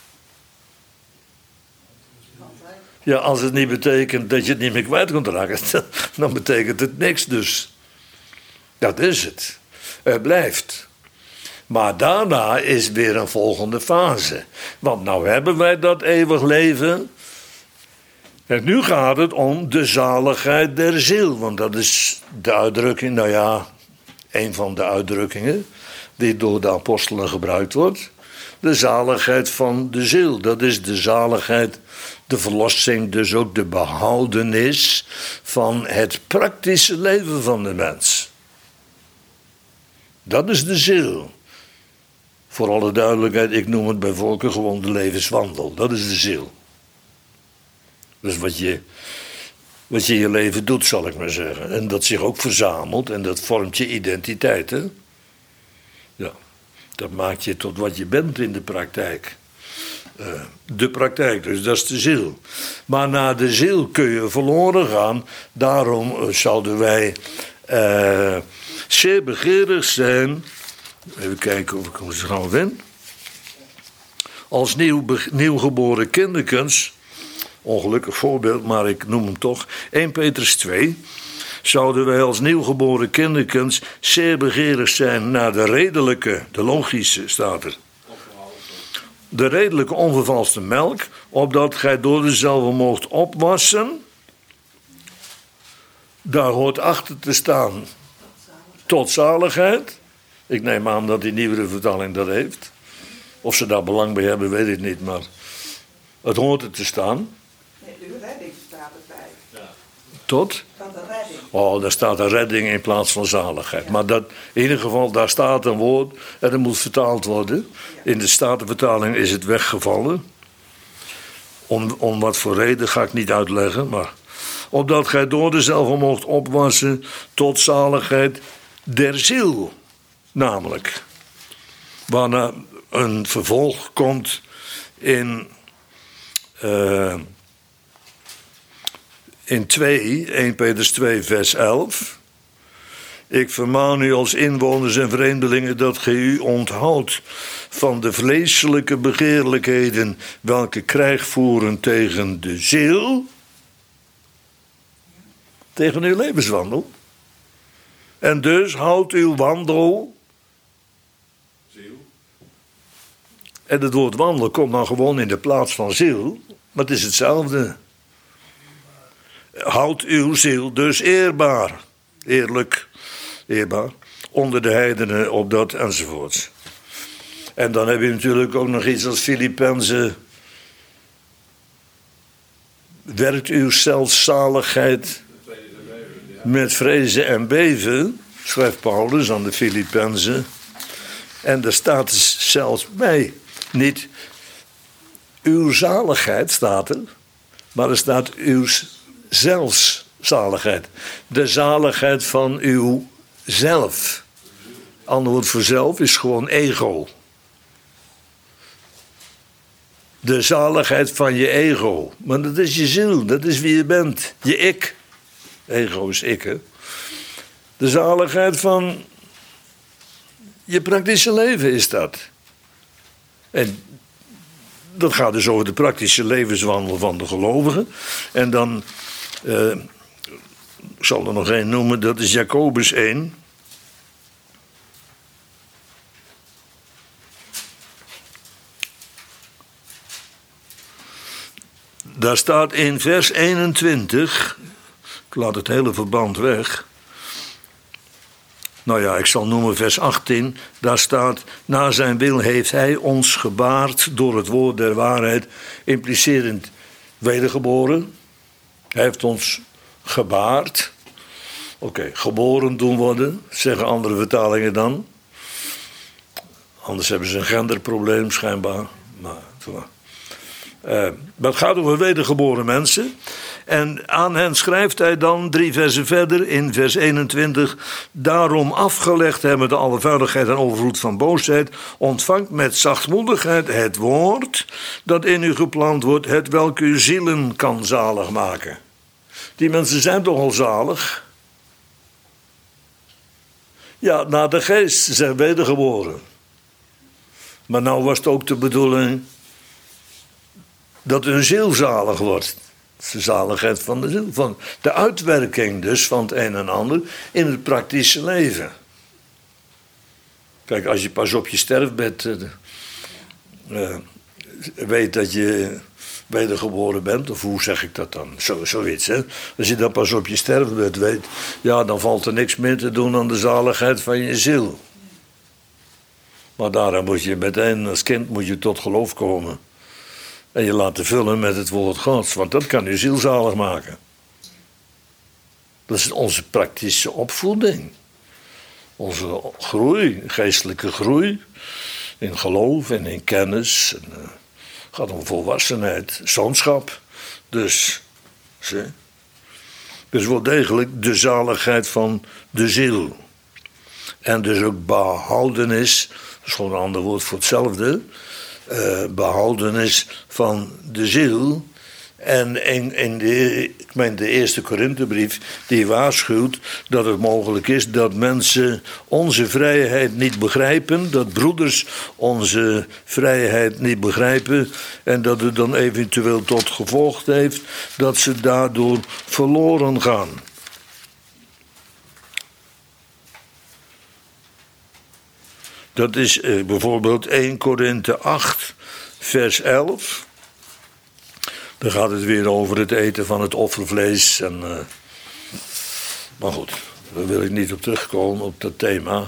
Ja, als het niet betekent dat je het niet meer kwijt kunt raken, dan betekent het niks dus. Dat is het. Het blijft. Maar daarna is weer een volgende fase. Want nou hebben wij dat eeuwig leven. En nu gaat het om de zaligheid der ziel. Want dat is de uitdrukking, nou ja, een van de uitdrukkingen die door de apostelen gebruikt wordt. De zaligheid van de ziel. Dat is de zaligheid, de verlossing, dus ook de behoudenis van het praktische leven van de mens. Dat is de ziel. Voor alle duidelijkheid, ik noem het bij volken gewoon de levenswandel. Dat is de ziel. Dus wat je in je leven doet, zal ik maar zeggen. En dat zich ook verzamelt en dat vormt je identiteit. Hè? Ja, dat maakt je tot wat je bent in de praktijk. De praktijk, dus dat is de ziel. Maar na de ziel kun je verloren gaan. Daarom zouden wij zeer begeerig zijn. Even kijken of ik hem zo gauw vind. Als nieuwgeboren kinderkens, ongelukkig voorbeeld, maar ik noem hem toch, 1 Petrus 2, zouden wij als nieuwgeboren kinderkens zeer begeerig zijn naar de redelijke, de logische, staat er. de redelijke onvervalste melk, opdat gij door dezelfde moogt opwassen. Daar hoort achter te staan tot zaligheid. Ik neem aan dat die nieuwere vertaling dat heeft. Of ze daar belang bij hebben, weet ik niet, maar het hoort er te staan. Nee, uw redding staat erbij. Tot? Van de redding. Oh, daar staat een redding in plaats van zaligheid. Maar dat, in ieder geval, daar staat een woord en dat moet vertaald worden. In de Statenvertaling is het weggevallen. Om wat voor reden ga ik niet uitleggen, maar opdat gij door dezelfde moogt opwassen tot zaligheid der ziel. Namelijk, waarna een vervolg komt in 1 Petrus 2 vers 11. Ik vermaan u als inwoners en vreemdelingen dat gij u onthoudt van de vleeselijke begeerlijkheden welke krijg voeren tegen de ziel, tegen uw levenswandel. En dus houdt uw wandel. Ziel. En het woord wandel komt dan gewoon in de plaats van ziel, maar het is hetzelfde. Houd uw ziel dus eerbaar, eerlijk, eerbaar, onder de heidenen, opdat enzovoorts. En dan heb je natuurlijk ook nog iets als Filippenzen. Werkt uw zelfzaligheid met vrezen en beven, schrijft Paulus aan de Filippenzen. En daar staat zelfs bij, niet uw zaligheid staat er, maar er staat uw zelfzaligheid. De zaligheid van uw zelf. Ander woord voor zelf is gewoon ego. De zaligheid van je ego. Maar dat is je ziel, dat is wie je bent. Je ik. Ego is ik, hè. De zaligheid van je praktische leven is dat. En dat gaat dus over de praktische levenswandel van de gelovigen. En dan, ik zal er nog één noemen, dat is Jacobus 1. Daar staat in vers 21, ik laat het hele verband weg. Nou ja, ik zal noemen vers 18. Daar staat, naar zijn wil heeft hij ons gebaard door het woord der waarheid, implicerend wedergeboren. Hij heeft ons gebaard. Oké, geboren doen worden, zeggen andere vertalingen dan. Anders hebben ze een genderprobleem schijnbaar. Maar het gaat over wedergeboren mensen. En aan hen schrijft hij dan 3 versen verder in vers 21. Daarom afgelegd hebben de alle vuiligheid en overvloed van boosheid. Ontvangt met zachtmoedigheid het woord dat in u geplant wordt. Het welk uw zielen kan zalig maken. Die mensen zijn toch al zalig? Ja, naar de geest. Ze zijn wedergeboren. Maar nou was het ook de bedoeling dat hun ziel zalig wordt. De zaligheid van de ziel. Van de uitwerking dus van het een en ander in het praktische leven. Kijk, als je pas op je sterfbed weet dat je wedergeboren bent, of hoe zeg ik dat dan? Zoiets, hè. Als je dat pas op je sterfbed weet, ja, dan valt er niks meer te doen aan de zaligheid van je ziel. Maar daarom moet je meteen, als kind moet je tot geloof komen. En je laten vullen met het woord Gods, want dat kan je ziel zalig maken. Dat is onze praktische opvoeding. Onze groei, geestelijke groei, in geloof en in kennis. Het gaat om volwassenheid, zoonschap. Dus wel degelijk de zaligheid van de ziel. En dus ook behoudenis, dat is gewoon een ander woord voor hetzelfde. Behoudenis van de ziel. En in de eerste Korinthebrief die waarschuwt dat het mogelijk is dat mensen onze vrijheid niet begrijpen, dat broeders onze vrijheid niet begrijpen en dat het dan eventueel tot gevolg heeft dat ze daardoor verloren gaan. Dat is bijvoorbeeld 1 Korinthe 8, vers 11. Dan gaat het weer over het eten van het offervlees. Maar goed, daar wil ik niet op terugkomen op dat thema.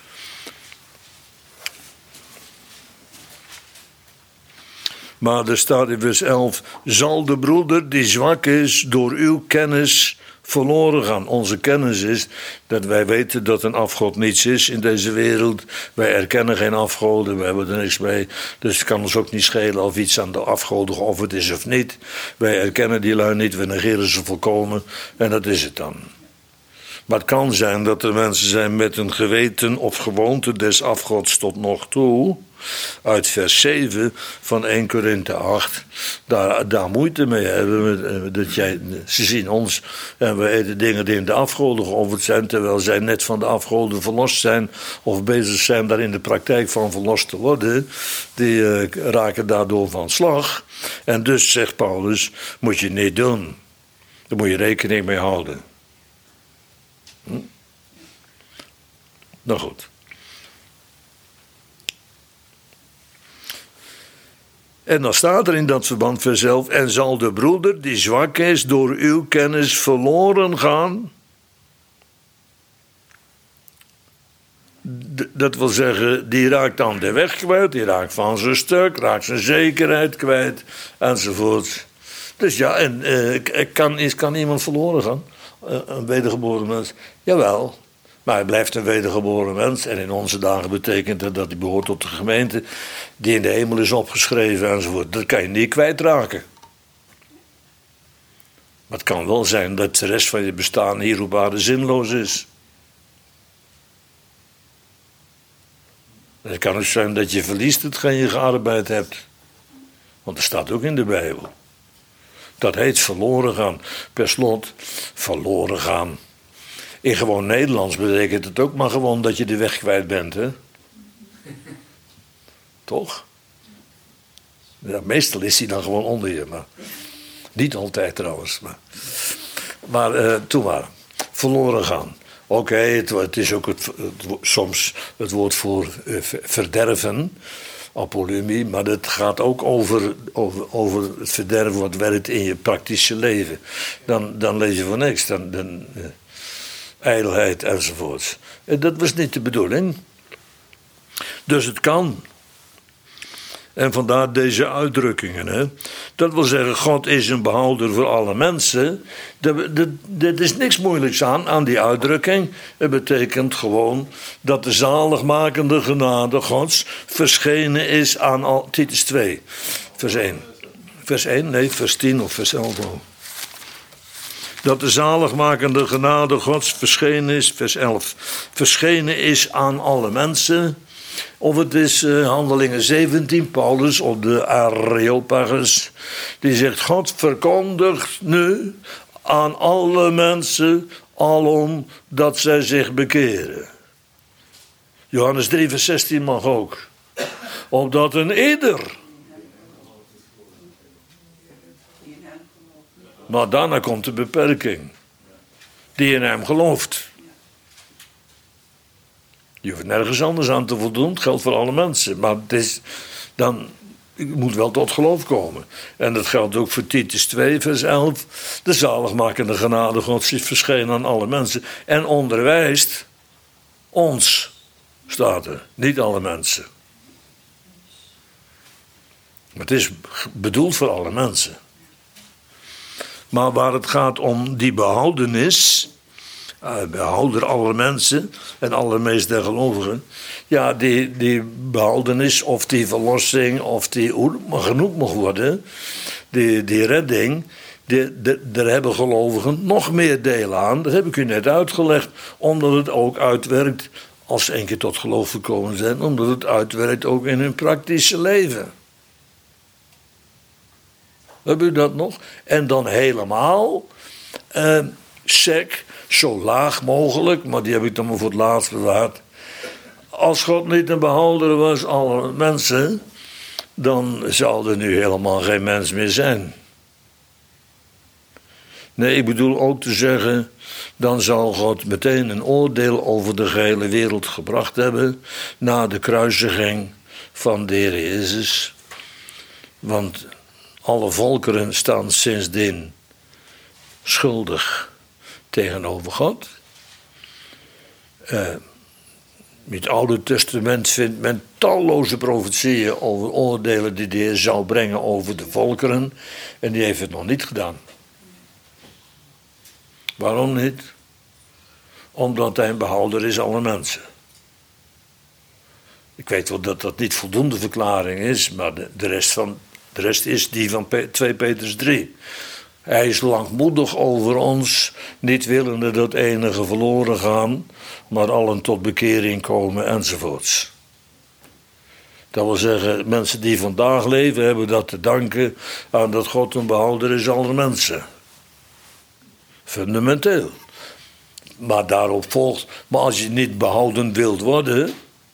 Maar er staat in vers 11: zal de broeder die zwak is door uw kennis verloren gaan. Onze kennis is dat wij weten dat een afgod niets is in deze wereld. Wij erkennen geen afgoden, we hebben er niks mee. Dus het kan ons ook niet schelen of iets aan de afgoden geofferd is of niet. Wij erkennen die lui niet, we negeren ze volkomen en dat is het dan. Maar het kan zijn dat er mensen zijn met een geweten of gewoonte des afgods tot nog toe. Uit vers 7 van 1 Korinthe 8. Daar moeite mee hebben. Ze zien ons en we eten dingen die in de afgoden geofferd zijn. Terwijl zij net van de afgoden verlost zijn. Of bezig zijn daar in de praktijk van verlost te worden. Die raken daardoor van slag. En dus, zegt Paulus, moet je niet doen. Daar moet je rekening mee houden. Nou goed. En dan staat er in dat verband vers 11: en zal de broeder die zwak is door uw kennis verloren gaan? Dat wil zeggen, die raakt dan de weg kwijt, die raakt van zijn stuk, raakt zijn zekerheid kwijt, enzovoort. Dus ja, en kan iemand verloren gaan? Een wedergeboren mens? Jawel, maar hij blijft een wedergeboren mens. En in onze dagen betekent dat hij behoort tot de gemeente die in de hemel is opgeschreven enzovoort. Dat kan je niet kwijtraken. Maar het kan wel zijn dat de rest van je bestaan hier op aarde zinloos is. Het kan ook zijn dat je verliest hetgeen je gearbeid hebt. Want dat staat ook in de Bijbel. Dat heet verloren gaan. Per slot, verloren gaan. In gewoon Nederlands betekent het ook maar gewoon dat je de weg kwijt bent, hè? Toch? Ja, meestal is hij dan gewoon onder je, maar niet altijd trouwens. Maar toen maar, verloren gaan. Oké, het is ook soms het woord voor verderven, apolumie, maar het gaat ook over het verderven wat werkt in je praktische leven. Dan lees je van niks, ijdelheid enzovoort. En dat was niet de bedoeling. Dus het kan. En vandaar deze uitdrukkingen. Hè. Dat wil zeggen, God is een behouder voor alle mensen. Er is niks moeilijks aan die uitdrukking. Het betekent gewoon dat de zaligmakende genade Gods verschenen is aan al. Titus 2, vers 1. Vers 1, nee, vers 10 of vers 11. Dat de zaligmakende genade Gods verschenen is, vers 11. Verschenen is aan alle mensen. Of het is Handelingen 17, Paulus op de Areopagus. Die zegt, God verkondigt nu aan alle mensen alom dat zij zich bekeren. Johannes 3, vers 16 mag ook. Opdat een ieder. Maar daarna komt de beperking. Die in hem gelooft. Je hoeft nergens anders aan te voldoen. Het geldt voor alle mensen. Maar het is dan, je moet wel tot geloof komen. En dat geldt ook voor Titus 2, vers 11. De zaligmakende genade Gods is verschenen aan alle mensen. En onderwijst ons, staat er. Niet alle mensen. Maar het is bedoeld voor alle mensen. Maar waar het gaat om die behoudenis, behouder alle mensen en allermeest der gelovigen, ja, die behoudenis of die verlossing of die, hoe het maar genoemd mag worden, die redding, daar hebben gelovigen nog meer deel aan. Dat heb ik u net uitgelegd, omdat het ook uitwerkt, als ze een keer tot geloof gekomen zijn, omdat het uitwerkt ook in hun praktische leven. Heb u dat nog? En dan helemaal sec, zo laag mogelijk, maar die heb ik dan maar voor het laatst bewaard. Als God niet een behouder was, alle mensen, dan zou er nu helemaal geen mens meer zijn. Nee, ik bedoel ook te zeggen, dan zou God meteen een oordeel over de gehele wereld gebracht hebben na de kruisiging van de Heer Jezus. Want alle volkeren staan sindsdien schuldig tegenover God. In het Oude Testament vindt men talloze profetieën over oordelen die de Heer zou brengen over de volkeren. En die heeft het nog niet gedaan. Waarom niet? Omdat hij een behouder is alle mensen. Ik weet wel dat dat niet voldoende verklaring is, maar de rest is die van 2 Petrus 3. Hij is langmoedig over ons, niet willende dat enige verloren gaan, maar allen tot bekering komen enzovoorts. Dat wil zeggen, mensen die vandaag leven hebben dat te danken aan dat God een behouder is aller mensen. Fundamenteel. Maar daarop volgt, maar als je niet behouden wilt worden,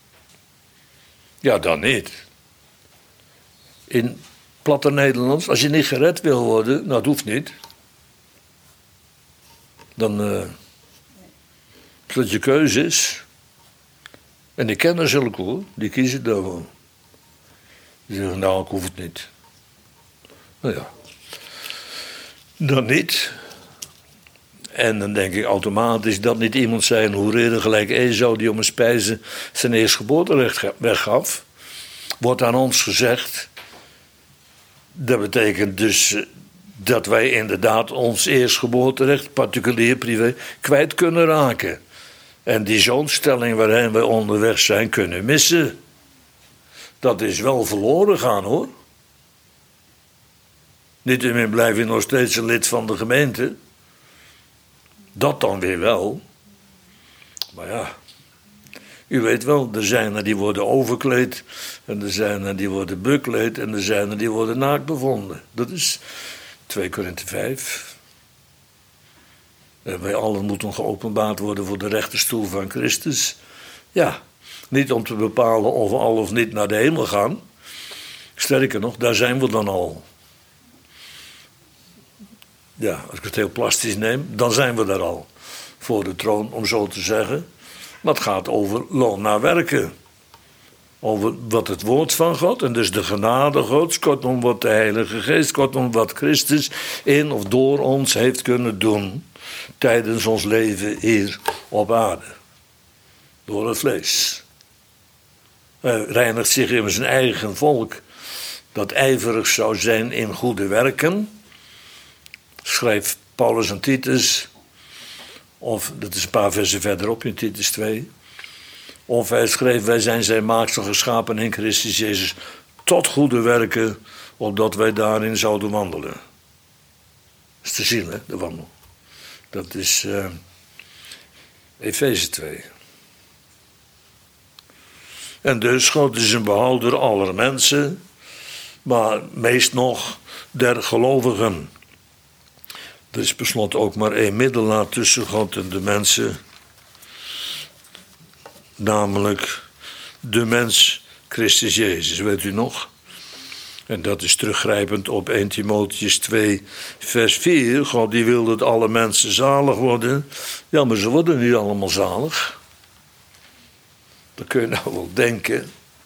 ja dan niet. In platte Nederlands, als je niet gered wil worden, nou dat hoeft niet. Dan dat je keuze is. En ik ken er zulke hoor, die kiezen daarvoor. Die zeggen, nou ik hoef het niet. Nou ja, dan niet. En dan denk ik automatisch dat niet iemand zijn hoereerde gelijk Esau die om een spijze zijn eerstgeboorterecht weggaf. Wordt aan ons gezegd. Dat betekent dus dat wij inderdaad ons eerstgeboorterecht, particulier privé, kwijt kunnen raken. En die zoonstelling waarin wij onderweg zijn kunnen missen. Dat is wel verloren gaan hoor. Niettemin blijf je nog steeds een lid van de gemeente. Dat dan weer wel. Maar ja, u weet wel, er zijn er die worden overkleed. En er zijn er die worden bekleed. En er zijn er die worden naakt bevonden. Dat is 2 Korinthe 5. En wij allen moeten geopenbaard worden voor de rechterstoel van Christus. Ja, niet om te bepalen of we al of niet naar de hemel gaan. Sterker nog, daar zijn we dan al. Ja, als ik het heel plastisch neem, dan zijn we daar al. Voor de troon, om zo te zeggen. Maar het gaat over loon naar werken. Over wat het woord van God, en dus de genade Gods, kortom wat de Heilige Geest, kortom wat Christus in of door ons heeft kunnen doen tijdens ons leven hier op aarde. Door het vlees. Hij reinigt zich in zijn eigen volk, dat ijverig zou zijn in goede werken. Schrijft Paulus aan Titus, of dat is een paar versen verderop in Titus 2. Of hij schreef, wij zijn zijn maaksel geschapen in Christus Jezus tot goede werken, opdat wij daarin zouden wandelen. Dat is te zien, hè, de wandel. Dat is Efeze 2. En dus God is een behouder aller mensen, maar meest nog der gelovigen. Er is per slot ook maar één middelaar tussen God en de mensen. Namelijk de mens Christus Jezus, weet u nog? En dat is teruggrijpend op 1 Timotheüs 2 vers 4. God die wil dat alle mensen zalig worden. Ja, maar ze worden niet allemaal zalig. Dat kun je nou wel denken.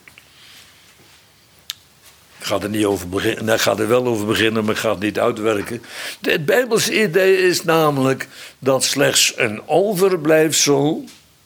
Ik ga er niet over beginnen. Nee, ik ga er wel over beginnen, maar ik ga het niet uitwerken. Het Bijbelse idee is namelijk dat slechts een overblijfsel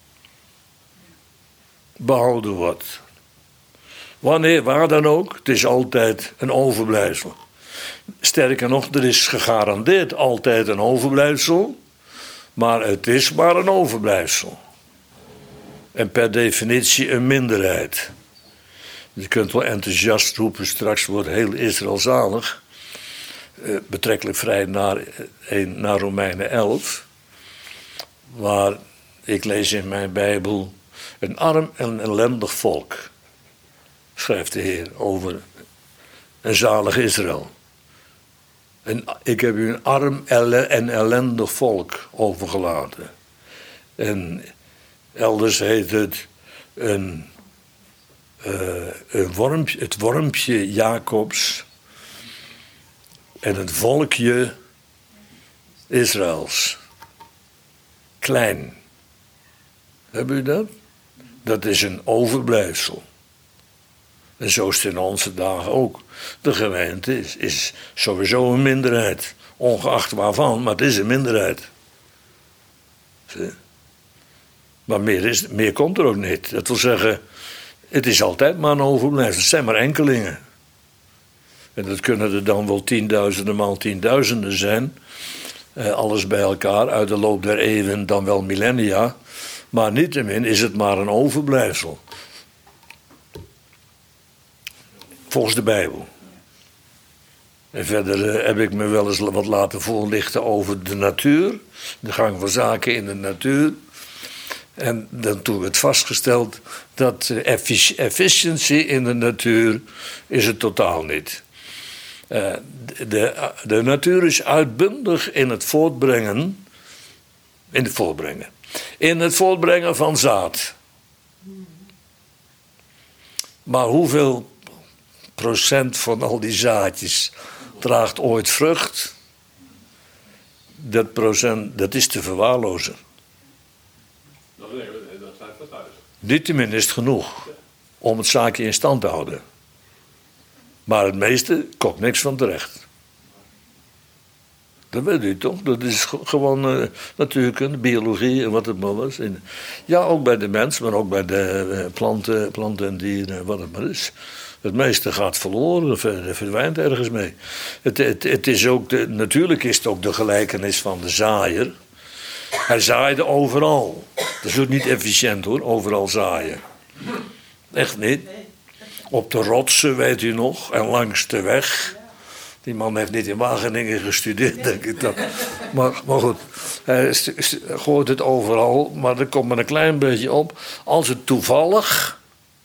behouden wordt. Wanneer, waar dan ook, het is altijd een overblijfsel. Sterker nog, er is gegarandeerd altijd een overblijfsel, maar het is maar een overblijfsel. En per definitie een minderheid. Je kunt wel enthousiast roepen, straks wordt heel Israël zalig. Betrekkelijk vrij naar Romeinen 11. Waar ik lees in mijn Bijbel, een arm en ellendig volk, schrijft de Heer over een zalig Israël. En ik heb u een arm en ellendig volk overgelaten. En elders heet het het wormpje Jacobs en het volkje Israëls. Klein. Hebben u dat? Dat is een overblijfsel. En zo is het in onze dagen ook. De gemeente is sowieso een minderheid. Ongeacht waarvan, maar het is een minderheid. Zie? Maar meer komt er ook niet. Dat wil zeggen, het is altijd maar een overblijfsel. Het zijn maar enkelingen. En dat kunnen er dan wel tienduizenden maal tienduizenden zijn. Alles bij elkaar, uit de loop der eeuwen dan wel millennia. Maar niettemin is het maar een overblijfsel. Volgens de Bijbel. En verder heb ik me wel eens wat laten voorlichten over de natuur. De gang van zaken in de natuur. En dan toen werd vastgesteld dat efficiëntie in de natuur is het totaal niet. De natuur is uitbundig in het voortbrengen. In het voortbrengen van zaad. Maar hoeveel procent van al die zaadjes draagt ooit vrucht? Dat procent, dat is te verwaarlozen. Dat staat wat thuis. Niettemin is het genoeg om het zaakje in stand te houden. Maar het meeste komt niks van terecht. Dat weet u toch? Dat is gewoon natuurkunde, biologie en wat het maar was. Ja, ook bij de mens, maar ook bij de planten en dieren, wat het maar is. Het meeste gaat verloren, verdwijnt ergens mee. Het is ook natuurlijk is het ook de gelijkenis van de zaaier. Hij zaaide overal. Dat is ook niet efficiënt hoor, overal zaaien. Echt niet. Op de rotsen, weet u nog, en langs de weg. Die man heeft niet in Wageningen gestudeerd, denk ik dan. Maar goed, hij gooit het overal, maar er komt maar een klein beetje op. Als het toevallig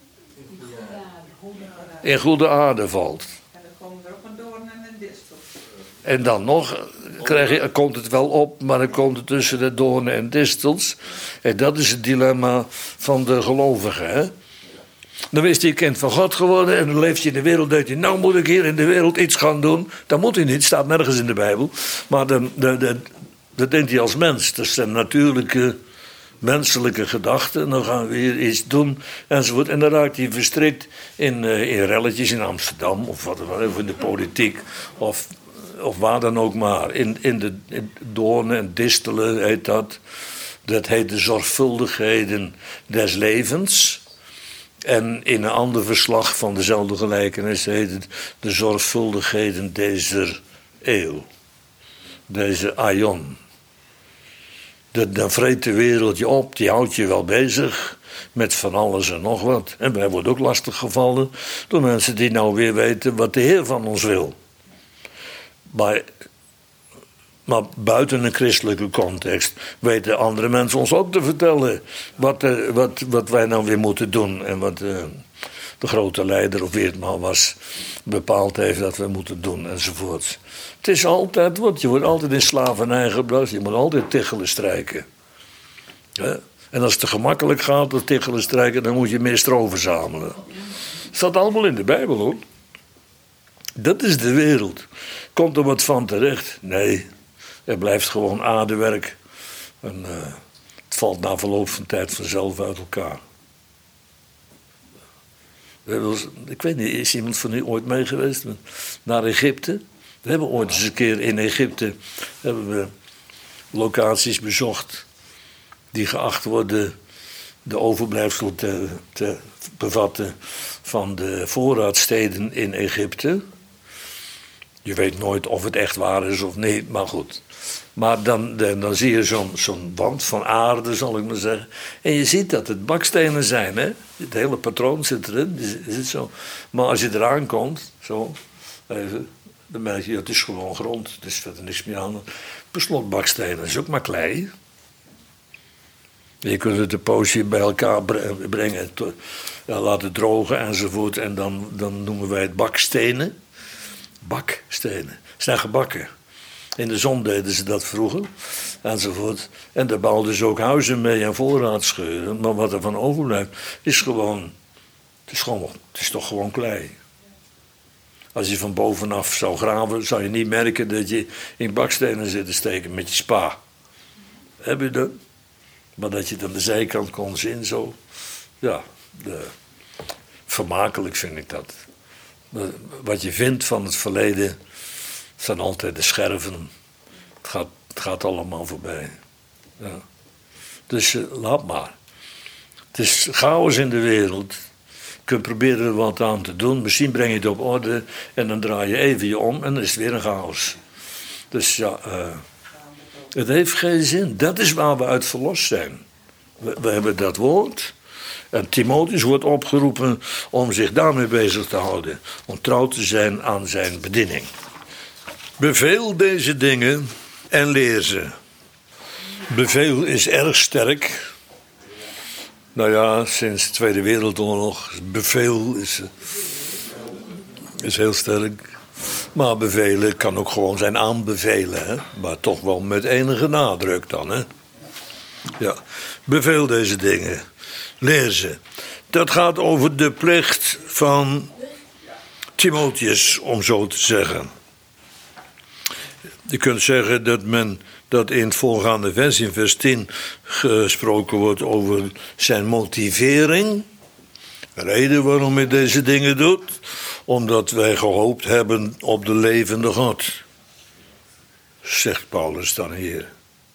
in goede aarde valt. En dan komen er ook een doorn en een distel. En dan nog komt het wel op, maar dan komt het tussen de doornen en distels. En dat is het dilemma van de gelovigen, hè? Dan is hij kind van God geworden en dan leeft hij in de wereld. Denkt hij, nou moet ik hier in de wereld iets gaan doen. Dat moet hij niet, staat nergens in de Bijbel. Maar dat denkt hij als mens. Dat zijn natuurlijke, menselijke gedachten. Dan gaan we hier iets doen enzovoort. En dan raakt hij verstrikt in relletjes in Amsterdam of wat dan ook, of in de politiek of waar dan ook maar. In de doornen en distelen heet dat. Dat heet de zorgvuldigheden des levens. En in een ander verslag van dezelfde gelijkenis heet het de zorgvuldigheden deze eeuw. Deze aion. Dan vreet de wereld je op, die houdt je wel bezig met van alles en nog wat. En wij worden ook lastig gevallen door mensen die nou weer weten wat de Heer van ons wil. Maar buiten een christelijke context weten andere mensen ons ook te vertellen wat wij nou weer moeten doen. En wat de grote leider of wie het maar was bepaald heeft dat we moeten doen enzovoort. Het is altijd wat, je wordt altijd in slavernij gebracht, je moet altijd tichelen strijken. En als het te gemakkelijk gaat, dat tichelen strijken, dan moet je meer stro verzamelen. Het staat allemaal in de Bijbel hoor. Dat is de wereld. Komt er wat van terecht? Nee. Er blijft gewoon aardewerk. En het valt na verloop van tijd vanzelf uit elkaar. Ik weet niet, is iemand van u ooit mee geweest naar Egypte? We hebben ooit eens een keer in Egypte hebben we locaties bezocht die geacht worden de overblijfsel te bevatten van de voorraadsteden in Egypte. Je weet nooit of het echt waar is of niet, maar goed. Maar dan zie je zo'n wand van aarde, zal ik maar zeggen. En je ziet dat het bakstenen zijn, hè. Het hele patroon zit erin, zit zo. Maar als je eraan komt, zo, even, dan merk je, het is gewoon grond. Er is verder niks meer aan. Beslot bakstenen is ook maar klei. Je kunt het een poosje bij elkaar brengen, laten drogen enzovoort. En dan noemen wij het bakstenen. Bakstenen. Ze zijn gebakken. In de zon deden ze dat vroeger. Enzovoort. En daar bouwden ze ook huizen mee en voorraadscheuren. Maar wat er van overblijft is gewoon... Het is toch gewoon klei. Als je van bovenaf zou graven, zou je niet merken dat je in bakstenen zit te steken met je spa. Heb je dat? Maar dat je het aan de zijkant kon zien zo. Ja, vermakelijk vind ik dat. Wat je vindt van het verleden zijn altijd de scherven. Het gaat allemaal voorbij. Ja. Dus laat maar. Het is chaos in de wereld. Je kunt proberen er wat aan te doen. Misschien breng je het op orde en dan draai je even je om en dan is het weer een chaos. Dus ja, het heeft geen zin. Dat is waar we uit verlost zijn. We hebben dat woord. En Timotheus wordt opgeroepen om zich daarmee bezig te houden. Om trouw te zijn aan zijn bediening. Beveel deze dingen en leer ze. Beveel is erg sterk. Nou ja, sinds de Tweede Wereldoorlog. Beveel is heel sterk. Maar bevelen kan ook gewoon zijn aanbevelen. Hè? Maar toch wel met enige nadruk dan. Hè? Ja, beveel deze dingen. Leer ze. Dat gaat over de plicht van Timotheus, om zo te zeggen. Je kunt zeggen dat in het voorgaande vers, in vers 10, gesproken wordt over zijn motivering. De reden waarom hij deze dingen doet. Omdat wij gehoopt hebben op de levende God. Zegt Paulus dan hier.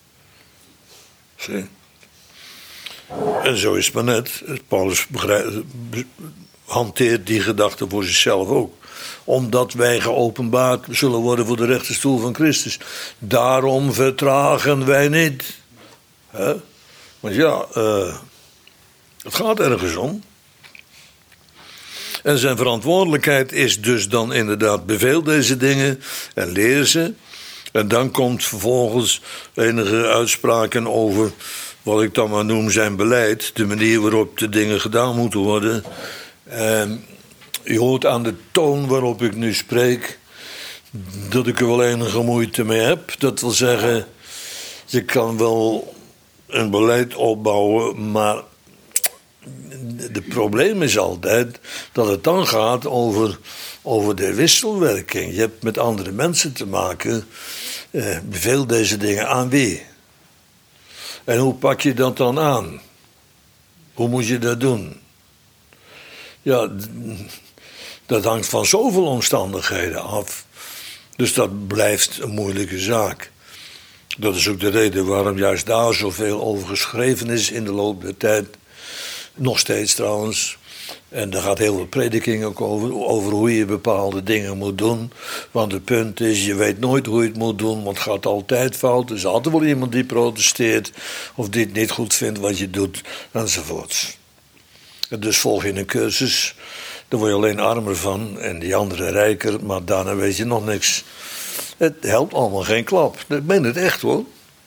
Zie. En zo is het maar net. Paulus hanteert die gedachte voor zichzelf ook. Omdat wij geopenbaard zullen worden voor de rechterstoel van Christus. Daarom vertragen wij niet. Hè? Want ja, het gaat ergens om. En zijn verantwoordelijkheid is dus dan inderdaad beveel deze dingen en leer ze. En dan komt vervolgens enige uitspraken over wat ik dan maar noem zijn beleid. De manier waarop de dingen gedaan moeten worden. Je hoort aan de toon waarop ik nu spreek dat ik er wel enige moeite mee heb. Dat wil zeggen, je kan wel een beleid opbouwen, maar het probleem is altijd dat het dan gaat over de wisselwerking. Je hebt met andere mensen te maken. Beveel deze dingen aan wie? En hoe pak je dat dan aan? Hoe moet je dat doen? Ja, dat hangt van zoveel omstandigheden af. Dus dat blijft een moeilijke zaak. Dat is ook de reden waarom juist daar zoveel over geschreven is in de loop der tijd. Nog steeds trouwens. En daar gaat heel veel prediking ook over hoe je bepaalde dingen moet doen. Want het punt is, je weet nooit hoe je het moet doen, want het gaat altijd fout. Er is altijd wel iemand die protesteert of die het niet goed vindt wat je doet, enzovoorts. En dus volg je een cursus, daar word je alleen armer van en die andere rijker, maar daarna weet je nog niks. Het helpt allemaal geen klap. Ik meen het echt hoor.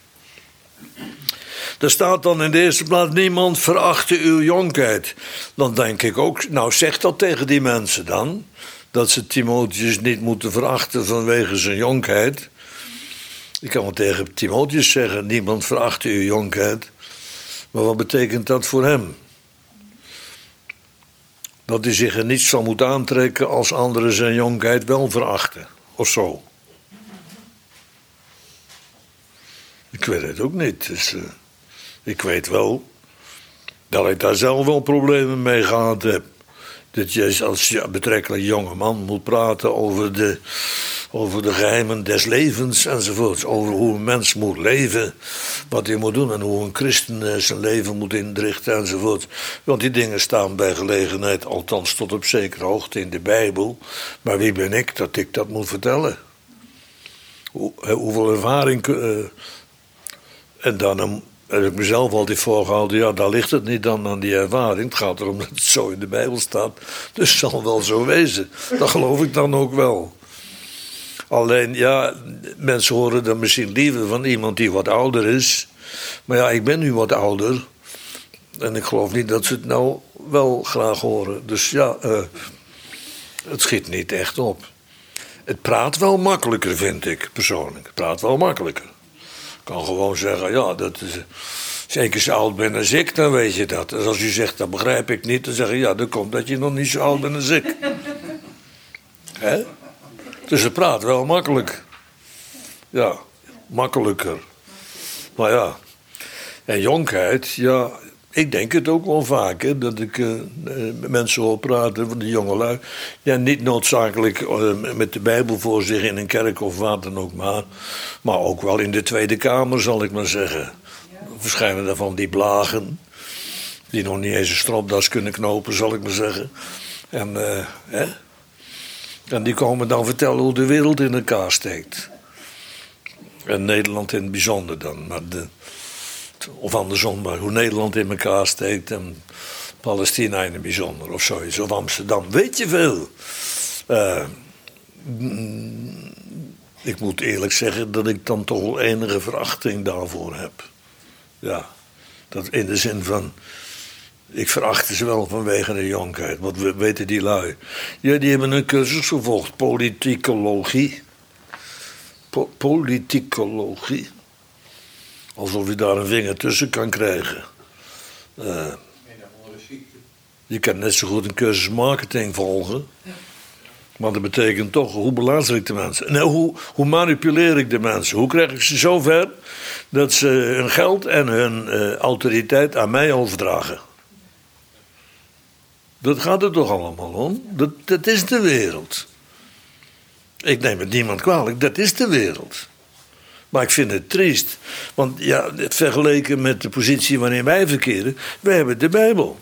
Er staat dan in de eerste plaats, niemand verachte uw jonkheid. Dan denk ik ook, nou zeg dat tegen die mensen dan. Dat ze Timotheus niet moeten verachten vanwege zijn jonkheid. Ik kan wel tegen Timotheus zeggen, niemand verachte uw jonkheid. Maar wat betekent dat voor hem? Dat hij zich er niets van moet aantrekken als anderen zijn jonkheid wel verachten. Of zo. Ik weet het ook niet. Dus, ik weet wel dat ik daar zelf wel problemen mee gehad heb. Dat je als betrekkelijk jonge man moet praten over de geheimen des levens enzovoorts. Over hoe een mens moet leven, wat hij moet doen en hoe een christen zijn leven moet inrichten enzovoort. Want die dingen staan bij gelegenheid, althans tot op zekere hoogte in de Bijbel. Maar wie ben ik dat ik dat moet vertellen? Hoeveel ervaring... en dan heb ik mezelf altijd voorgehouden, ja, daar ligt het niet dan aan die ervaring. Het gaat erom dat het zo in de Bijbel staat. Dus het zal wel zo wezen. Dat geloof ik dan ook wel. Alleen, ja, mensen horen dan misschien liever van iemand die wat ouder is. Maar ja, ik ben nu wat ouder. En ik geloof niet dat ze het nou wel graag horen. Dus ja, het schiet niet echt op. Het praat wel makkelijker, vind ik persoonlijk. Het praat wel makkelijker. Ik kan gewoon zeggen, ja, dat is... Zeker zo oud bent als ik, dan weet je dat. En als u zegt, dat begrijp ik niet, dan zeg je, ja, dat komt dat je nog niet zo oud bent als ik. Hè? Dus het praat wel makkelijk. Ja, makkelijker. Maar ja, en jonkheid, ja, Ik denk het ook wel vaak, hè, dat ik met mensen hoor praten van de jongelui. Ja, niet noodzakelijk met de Bijbel voor zich in een kerk of wat dan ook maar ook wel in de Tweede Kamer, zal ik maar zeggen. Verschijnen daarvan die blagen, die nog niet eens een stropdas kunnen knopen, zal ik maar zeggen. En die komen dan vertellen hoe de wereld in elkaar steekt. En Nederland in het bijzonder dan. Of andersom, maar hoe Nederland in elkaar steekt en Palestina in het bijzonder of zoiets. Of Amsterdam, weet je veel. Ik moet eerlijk zeggen dat ik dan toch wel enige verachting daarvoor heb. Ja, dat in de zin van, ik veracht ze wel vanwege de jonkheid. Want we weten die lui. Ja, die hebben een cursus gevolgd, politicologie. Politicologie. Alsof je daar een vinger tussen kan krijgen. Je kan net zo goed een cursus marketing volgen. Maar dat betekent toch, hoe beluister ik de mensen? Nou, hoe manipuleer ik de mensen? Hoe krijg ik ze zover dat ze hun geld en hun autoriteit aan mij overdragen? Dat gaat er toch allemaal om? Dat is de wereld. Ik neem het niemand kwalijk, dat is de wereld. Maar ik vind het triest. Want ja, vergeleken met de positie waarin wij verkeren, wij hebben de Bijbel.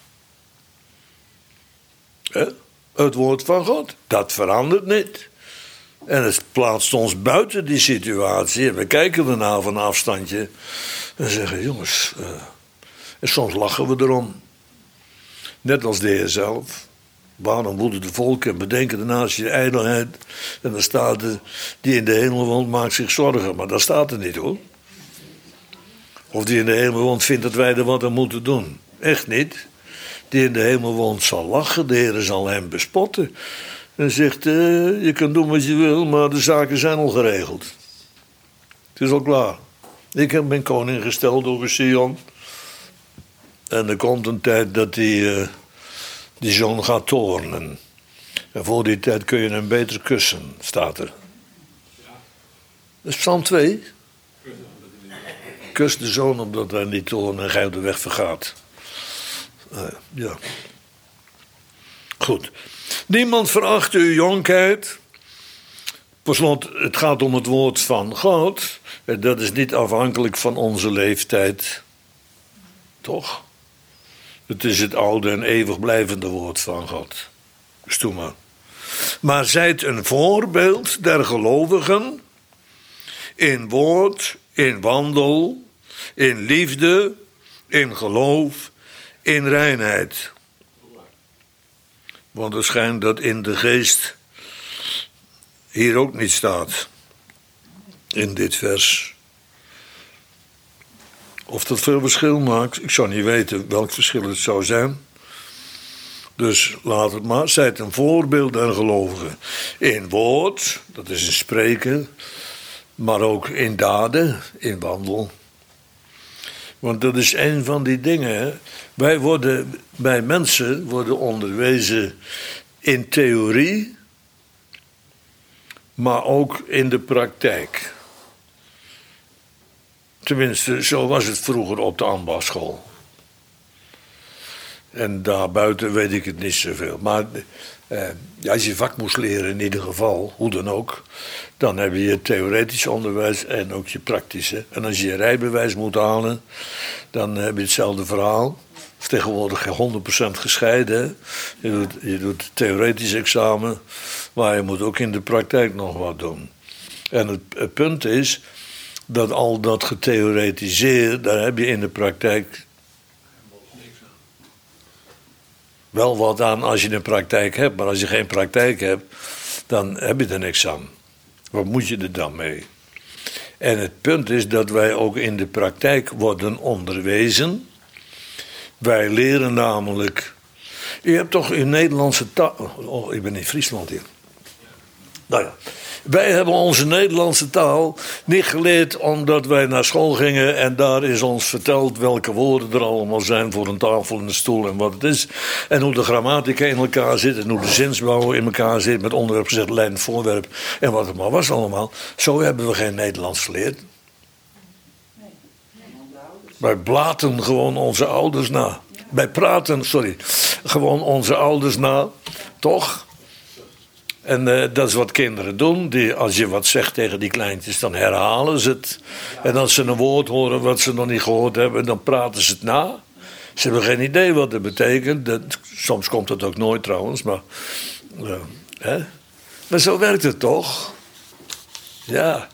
Het woord van God, dat verandert niet. En het plaatst ons buiten die situatie. En we kijken ernaar van een afstandje. En zeggen, jongens, en soms lachen we erom. Net als de Heer zelf. Waarom woeden de volken en bedenken de natie de ijdelheid. En dan staat er, die in de hemel woont maakt zich zorgen. Maar dat staat er niet hoor. Of die in de hemel woont vindt dat wij er wat aan moeten doen. Echt niet. Die in de hemel woont zal lachen, de Heer zal hem bespotten. En zegt, je kunt doen wat je wil, maar de zaken zijn al geregeld. Het is al klaar. Ik heb mijn koning gesteld over Sion. En er komt een tijd dat die zoon gaat toornen. En voor die tijd kun je hem beter kussen, staat er. Dat is Psalm 2. Kus de zoon omdat hij niet toornen en gij op de weg vergaat. Ja. Goed. Niemand veracht uw jonkheid. Per slot, het gaat om het woord van God. En dat is niet afhankelijk van onze leeftijd. Toch? Het is het oude en eeuwig blijvende woord van God. Dus doe maar. Maar zijt een voorbeeld der gelovigen. In woord, in wandel, in liefde, in geloof, in reinheid. Want het schijnt dat in de geest hier ook niet staat. In dit vers. Of dat veel verschil maakt, ik zou niet weten welk verschil het zou zijn. Dus laat het maar. Zijt een voorbeeld der gelovigen. In woord, dat is in spreken. Maar ook in daden, in wandel. Want dat is een van die dingen. Hè. Wij mensen worden onderwezen in theorie, maar ook in de praktijk. Tenminste, zo was het vroeger op de ambachtsschool. En daarbuiten weet ik het niet zoveel. Maar als je vak moest leren in ieder geval, hoe dan ook, dan heb je je theoretisch onderwijs en ook je praktische. En als je je rijbewijs moet halen, dan heb je hetzelfde verhaal. Of tegenwoordig 100% gescheiden. Je doet het theoretisch examen, maar je moet ook in de praktijk nog wat doen. En het punt is dat al dat getheoretiseerd, daar heb je in de praktijk wel wat aan als je een praktijk hebt. Maar als je geen praktijk hebt, dan heb je er niks aan. Wat moet je er dan mee? En het punt is dat wij ook in de praktijk worden onderwezen. Wij leren namelijk. Je hebt toch in Nederlandse taal. Oh, ik ben in Friesland hier. Nou ja. Wij hebben onze Nederlandse taal niet geleerd omdat wij naar school gingen en daar is ons verteld welke woorden er allemaal zijn voor een tafel en een stoel en wat het is. En hoe de grammatica in elkaar zit en hoe de zinsbouw in elkaar zit met onderwerp, gezet, lijn, voorwerp en wat het maar was allemaal. Zo hebben we geen Nederlands geleerd. Wij blaten gewoon onze ouders na. Wij praten, gewoon onze ouders na. Toch? En dat is wat kinderen doen. Als je wat zegt tegen die kleintjes, dan herhalen ze het. En als ze een woord horen wat ze nog niet gehoord hebben, dan praten ze het na. Ze hebben geen idee wat het betekent. Soms komt het ook nooit trouwens, maar... Maar zo werkt het toch? Ja.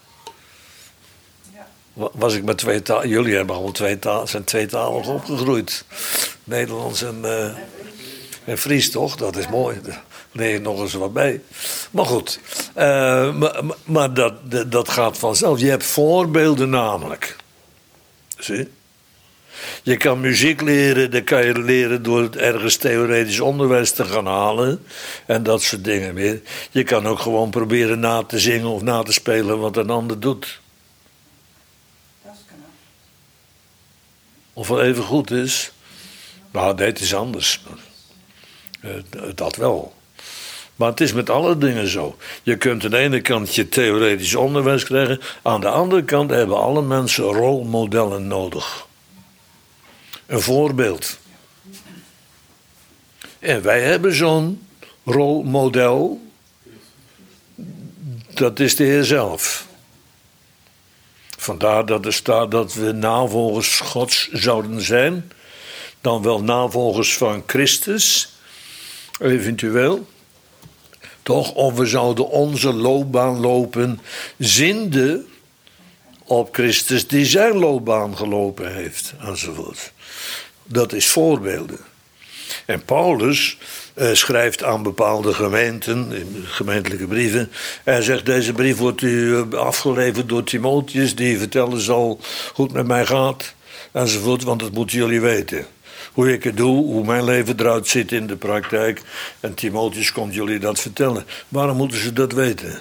Was ik met twee talen... Jullie hebben allemaal zijn tweetalig opgegroeid. Nederlands en Fries, toch? Dat is mooi. Daar leer je nog eens wat bij. Maar goed. Maar dat gaat vanzelf. Je hebt voorbeelden namelijk. Zie? Je kan muziek leren, dat kan je leren door ergens theoretisch onderwijs te gaan halen. En dat soort dingen meer. Je kan ook gewoon proberen na te zingen of na te spelen wat een ander doet. Dat is knap. Of het even goed is. Nou, nee, het is anders. Dat wel. Maar het is met alle dingen zo. Je kunt aan de ene kant je theoretisch onderwijs krijgen. Aan de andere kant hebben alle mensen rolmodellen nodig. Een voorbeeld. En wij hebben zo'n rolmodel. Dat is de Heer zelf. Vandaar dat er staat dat we navolgers Gods zouden zijn. Dan wel navolgers van Christus. Eventueel. Toch? Of we zouden onze loopbaan lopen zinde op Christus die zijn loopbaan gelopen heeft. Enzovoort. Dat is voorbeelden. En Paulus schrijft aan bepaalde gemeenten, in gemeentelijke brieven. Hij zegt, deze brief wordt u afgeleverd door Timotheus, die vertellen zal hoe het met mij gaat. Enzovoort, want dat moeten jullie weten. Hoe ik het doe, hoe mijn leven eruit ziet in de praktijk. En Timotheus komt jullie dat vertellen. Waarom moeten ze dat weten?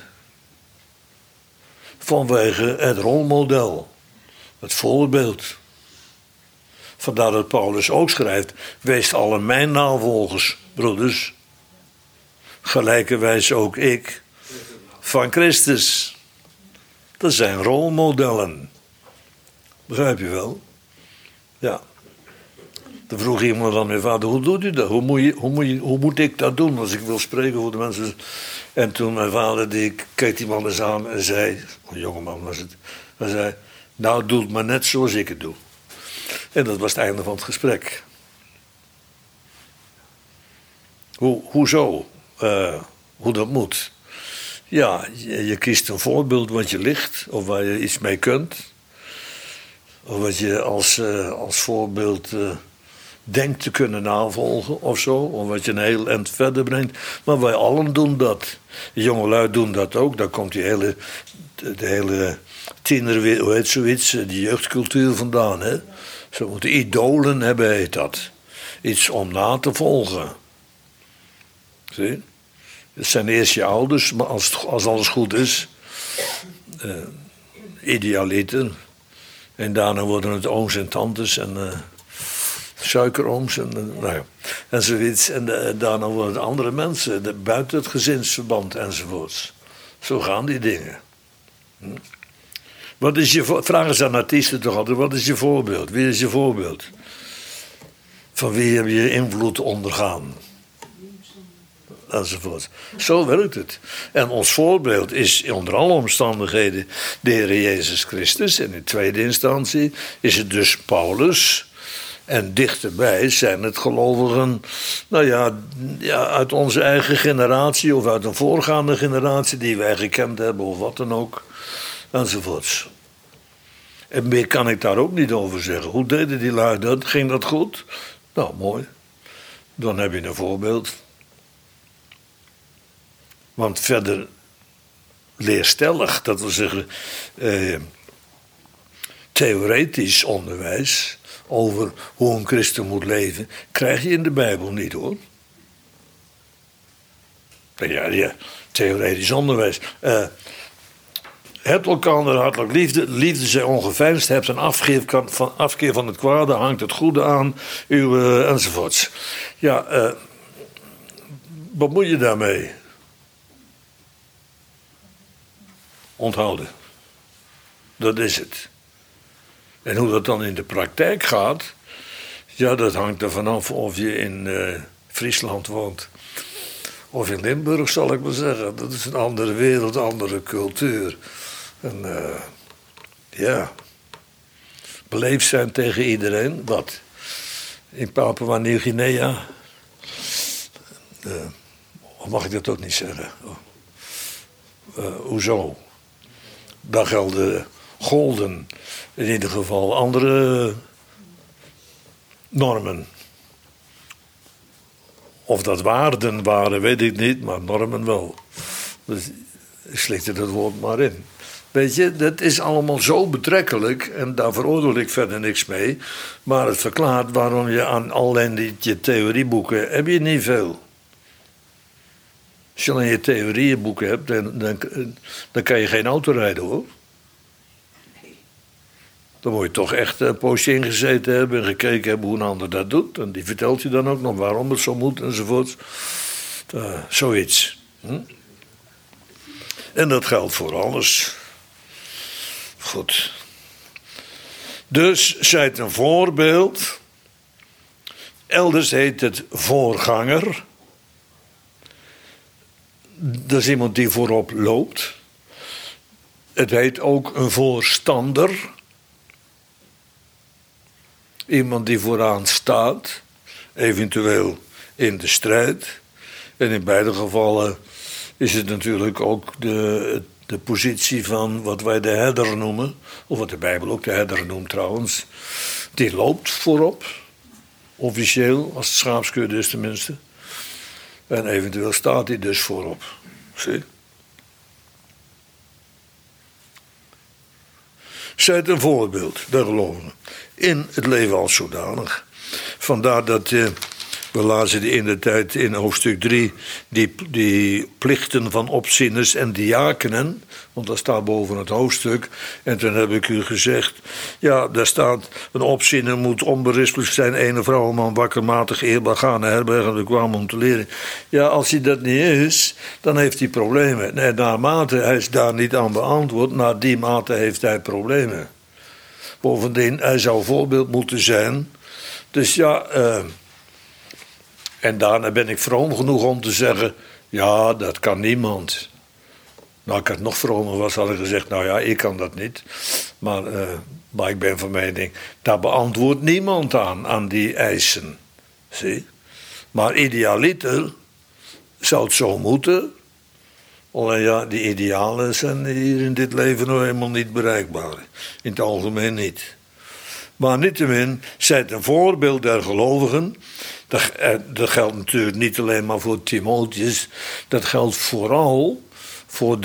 Vanwege het rolmodel. Het voorbeeld. Vandaar dat Paulus ook schrijft. Wees allen mijn navolgers, broeders. Gelijkerwijs ook ik. Van Christus. Dat zijn rolmodellen. Begrijp je wel? Ja. Dan vroeg iemand aan mijn vader, hoe doet u dat? Hoe moet ik dat doen als ik wil spreken voor de mensen? En toen mijn vader, die keek die man eens aan en zei, een jongeman was het, hij zei, nou doe het maar net zoals ik het doe. En dat was het einde van het gesprek. Hoezo? Hoe dat moet? Ja, je kiest een voorbeeld wat je ligt, of waar je iets mee kunt. Of wat je als voorbeeld denkt te kunnen navolgen of zo. Of wat je een heel eind verder brengt. Maar wij allen doen dat. De jongelui doen dat ook. Daar komt de hele tiener, hoe heet zoiets, die jeugdcultuur vandaan. Hè? Ze moeten idolen hebben, heet dat. Iets om na te volgen. Zie? Het zijn eerst je ouders, maar als alles goed is, idealiter. En daarna worden het ooms en tantes en suikerooms en zoiets. En daarna worden het andere mensen, buiten het gezinsverband enzovoorts. Zo gaan die dingen. Wat is vragen ze aan artiesten toch altijd, wat is je voorbeeld? Wie is je voorbeeld? Van wie heb je invloed ondergaan? Enzovoort. Zo werkt het. En ons voorbeeld is onder alle omstandigheden de Heer Jezus Christus. En in tweede instantie is het dus Paulus. En dichterbij zijn het gelovigen, uit onze eigen generatie of uit een voorgaande generatie die wij gekend hebben of wat dan ook. Enzovoorts. En meer kan ik daar ook niet over zeggen. Hoe deden die lui dat? Ging dat goed? Nou, mooi. Dan heb je een voorbeeld. Want verder leerstellig, dat wil zeggen theoretisch onderwijs over hoe een christen moet leven, krijg je in de Bijbel niet, hoor. Ja, theoretisch onderwijs. Hebt elkaar hartelijk liefde, liefde zij ongeveinsd, hebt een afkeer van het kwade, hangt het goede aan, enzovoorts. Ja, wat moet je daarmee? Onthouden. Dat is het. En hoe dat dan in de praktijk gaat, ja, dat hangt er vanaf of je in Friesland woont. Of in Limburg, zal ik maar zeggen. Dat is een andere wereld, een andere cultuur. En ja, beleefd zijn tegen iedereen. Wat? In Papua Nieuw-Guinea? Of mag ik dat ook niet zeggen? Hoezo? Daar golden in ieder geval andere normen. Of dat waarden waren, weet ik niet, maar normen wel. Dus ik slikte dat woord maar in. Weet je, dat is allemaal zo betrekkelijk en daar veroordeel ik verder niks mee. Maar het verklaart waarom je aan alleen je theorieboeken heb je niet veel. Als je alleen je theorieënboeken hebt, dan kan je geen auto rijden, hoor. Dan moet je toch echt een poosje ingezeten hebben en gekeken hebben hoe een ander dat doet. En die vertelt je dan ook nog waarom het zo moet enzovoort. Zoiets. En dat geldt voor alles. Goed. Dus zijt een voorbeeld. Elders heet het voorganger. Dat is iemand die voorop loopt. Het heet ook een voorstander. Iemand die vooraan staat, eventueel in de strijd. En in beide gevallen is het natuurlijk ook de positie van wat wij de herder noemen. Of wat de Bijbel ook de herder noemt trouwens. Die loopt voorop, officieel, als het schaapskudde is tenminste. En eventueel staat hij dus voorop. Zie? Zijt een voorbeeld, der gelovigen, in het leven als zodanig. Vandaar dat we lazen in de tijd in hoofdstuk 3 die plichten van opzieners en diakenen, want dat staat boven het hoofdstuk. En toen heb ik u gezegd, ja, daar staat, een opziener moet onberispelijk zijn, ene vrouw, man, wakkermatig, eerbaar, gaan naar herbergen, bekwaam om te leren. Ja, als hij dat niet is, dan heeft hij problemen. En naarmate hij is daar niet aan beantwoord, naar die mate heeft hij problemen. Bovendien, hij zou voorbeeld moeten zijn. Dus ja, en daarna ben ik vroom genoeg om te zeggen, ja, dat kan niemand. Nou, ik had nog vromer was, had ik gezegd, nou ja, ik kan dat niet. Maar ik ben van mening, daar beantwoordt niemand aan die eisen. Zie? Maar idealiter zou het zo moeten. Alleen ja, die idealen zijn hier in dit leven nog helemaal niet bereikbaar. In het algemeen niet. Maar niettemin, zijt een voorbeeld der gelovigen. Dat geldt natuurlijk niet alleen maar voor Timotheus. Dat geldt vooral voor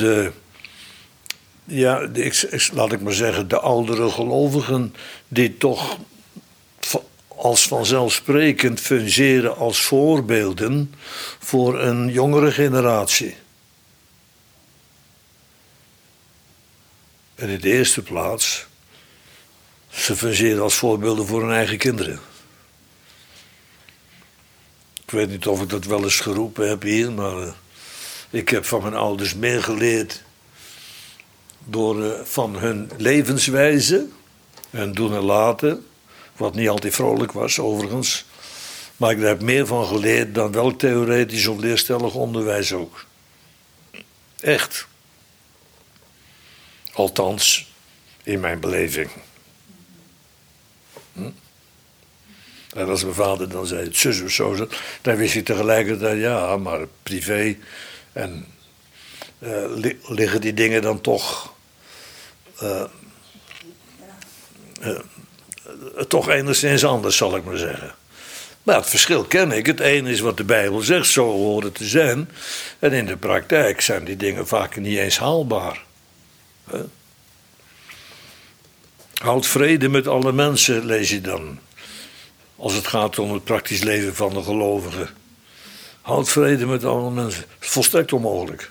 laat ik maar zeggen, de oudere gelovigen die toch als vanzelfsprekend fungeren als voorbeelden voor een jongere generatie. En in de eerste plaats, ze fungeren als voorbeelden voor hun eigen kinderen. Ik weet niet of ik dat wel eens geroepen heb hier, maar ik heb van mijn ouders meer geleerd van hun levenswijze, hun doen en laten, wat niet altijd vrolijk was overigens, maar ik heb meer van geleerd dan welk theoretisch of leerstellig onderwijs ook. Echt. Althans, in mijn beleving. En als mijn vader dan zei, het zus of zo, dan wist ik tegelijkertijd, ja, maar privé en liggen die dingen dan toch toch enigszins anders, zal ik maar zeggen. Maar het verschil ken ik. Het ene is wat de Bijbel zegt, zo hoort het te zijn. En in de praktijk zijn die dingen vaak niet eens haalbaar. Houd vrede met alle mensen, lees je dan. Als het gaat om het praktisch leven van de gelovigen. Houd vrede met alle mensen. Volstrekt onmogelijk.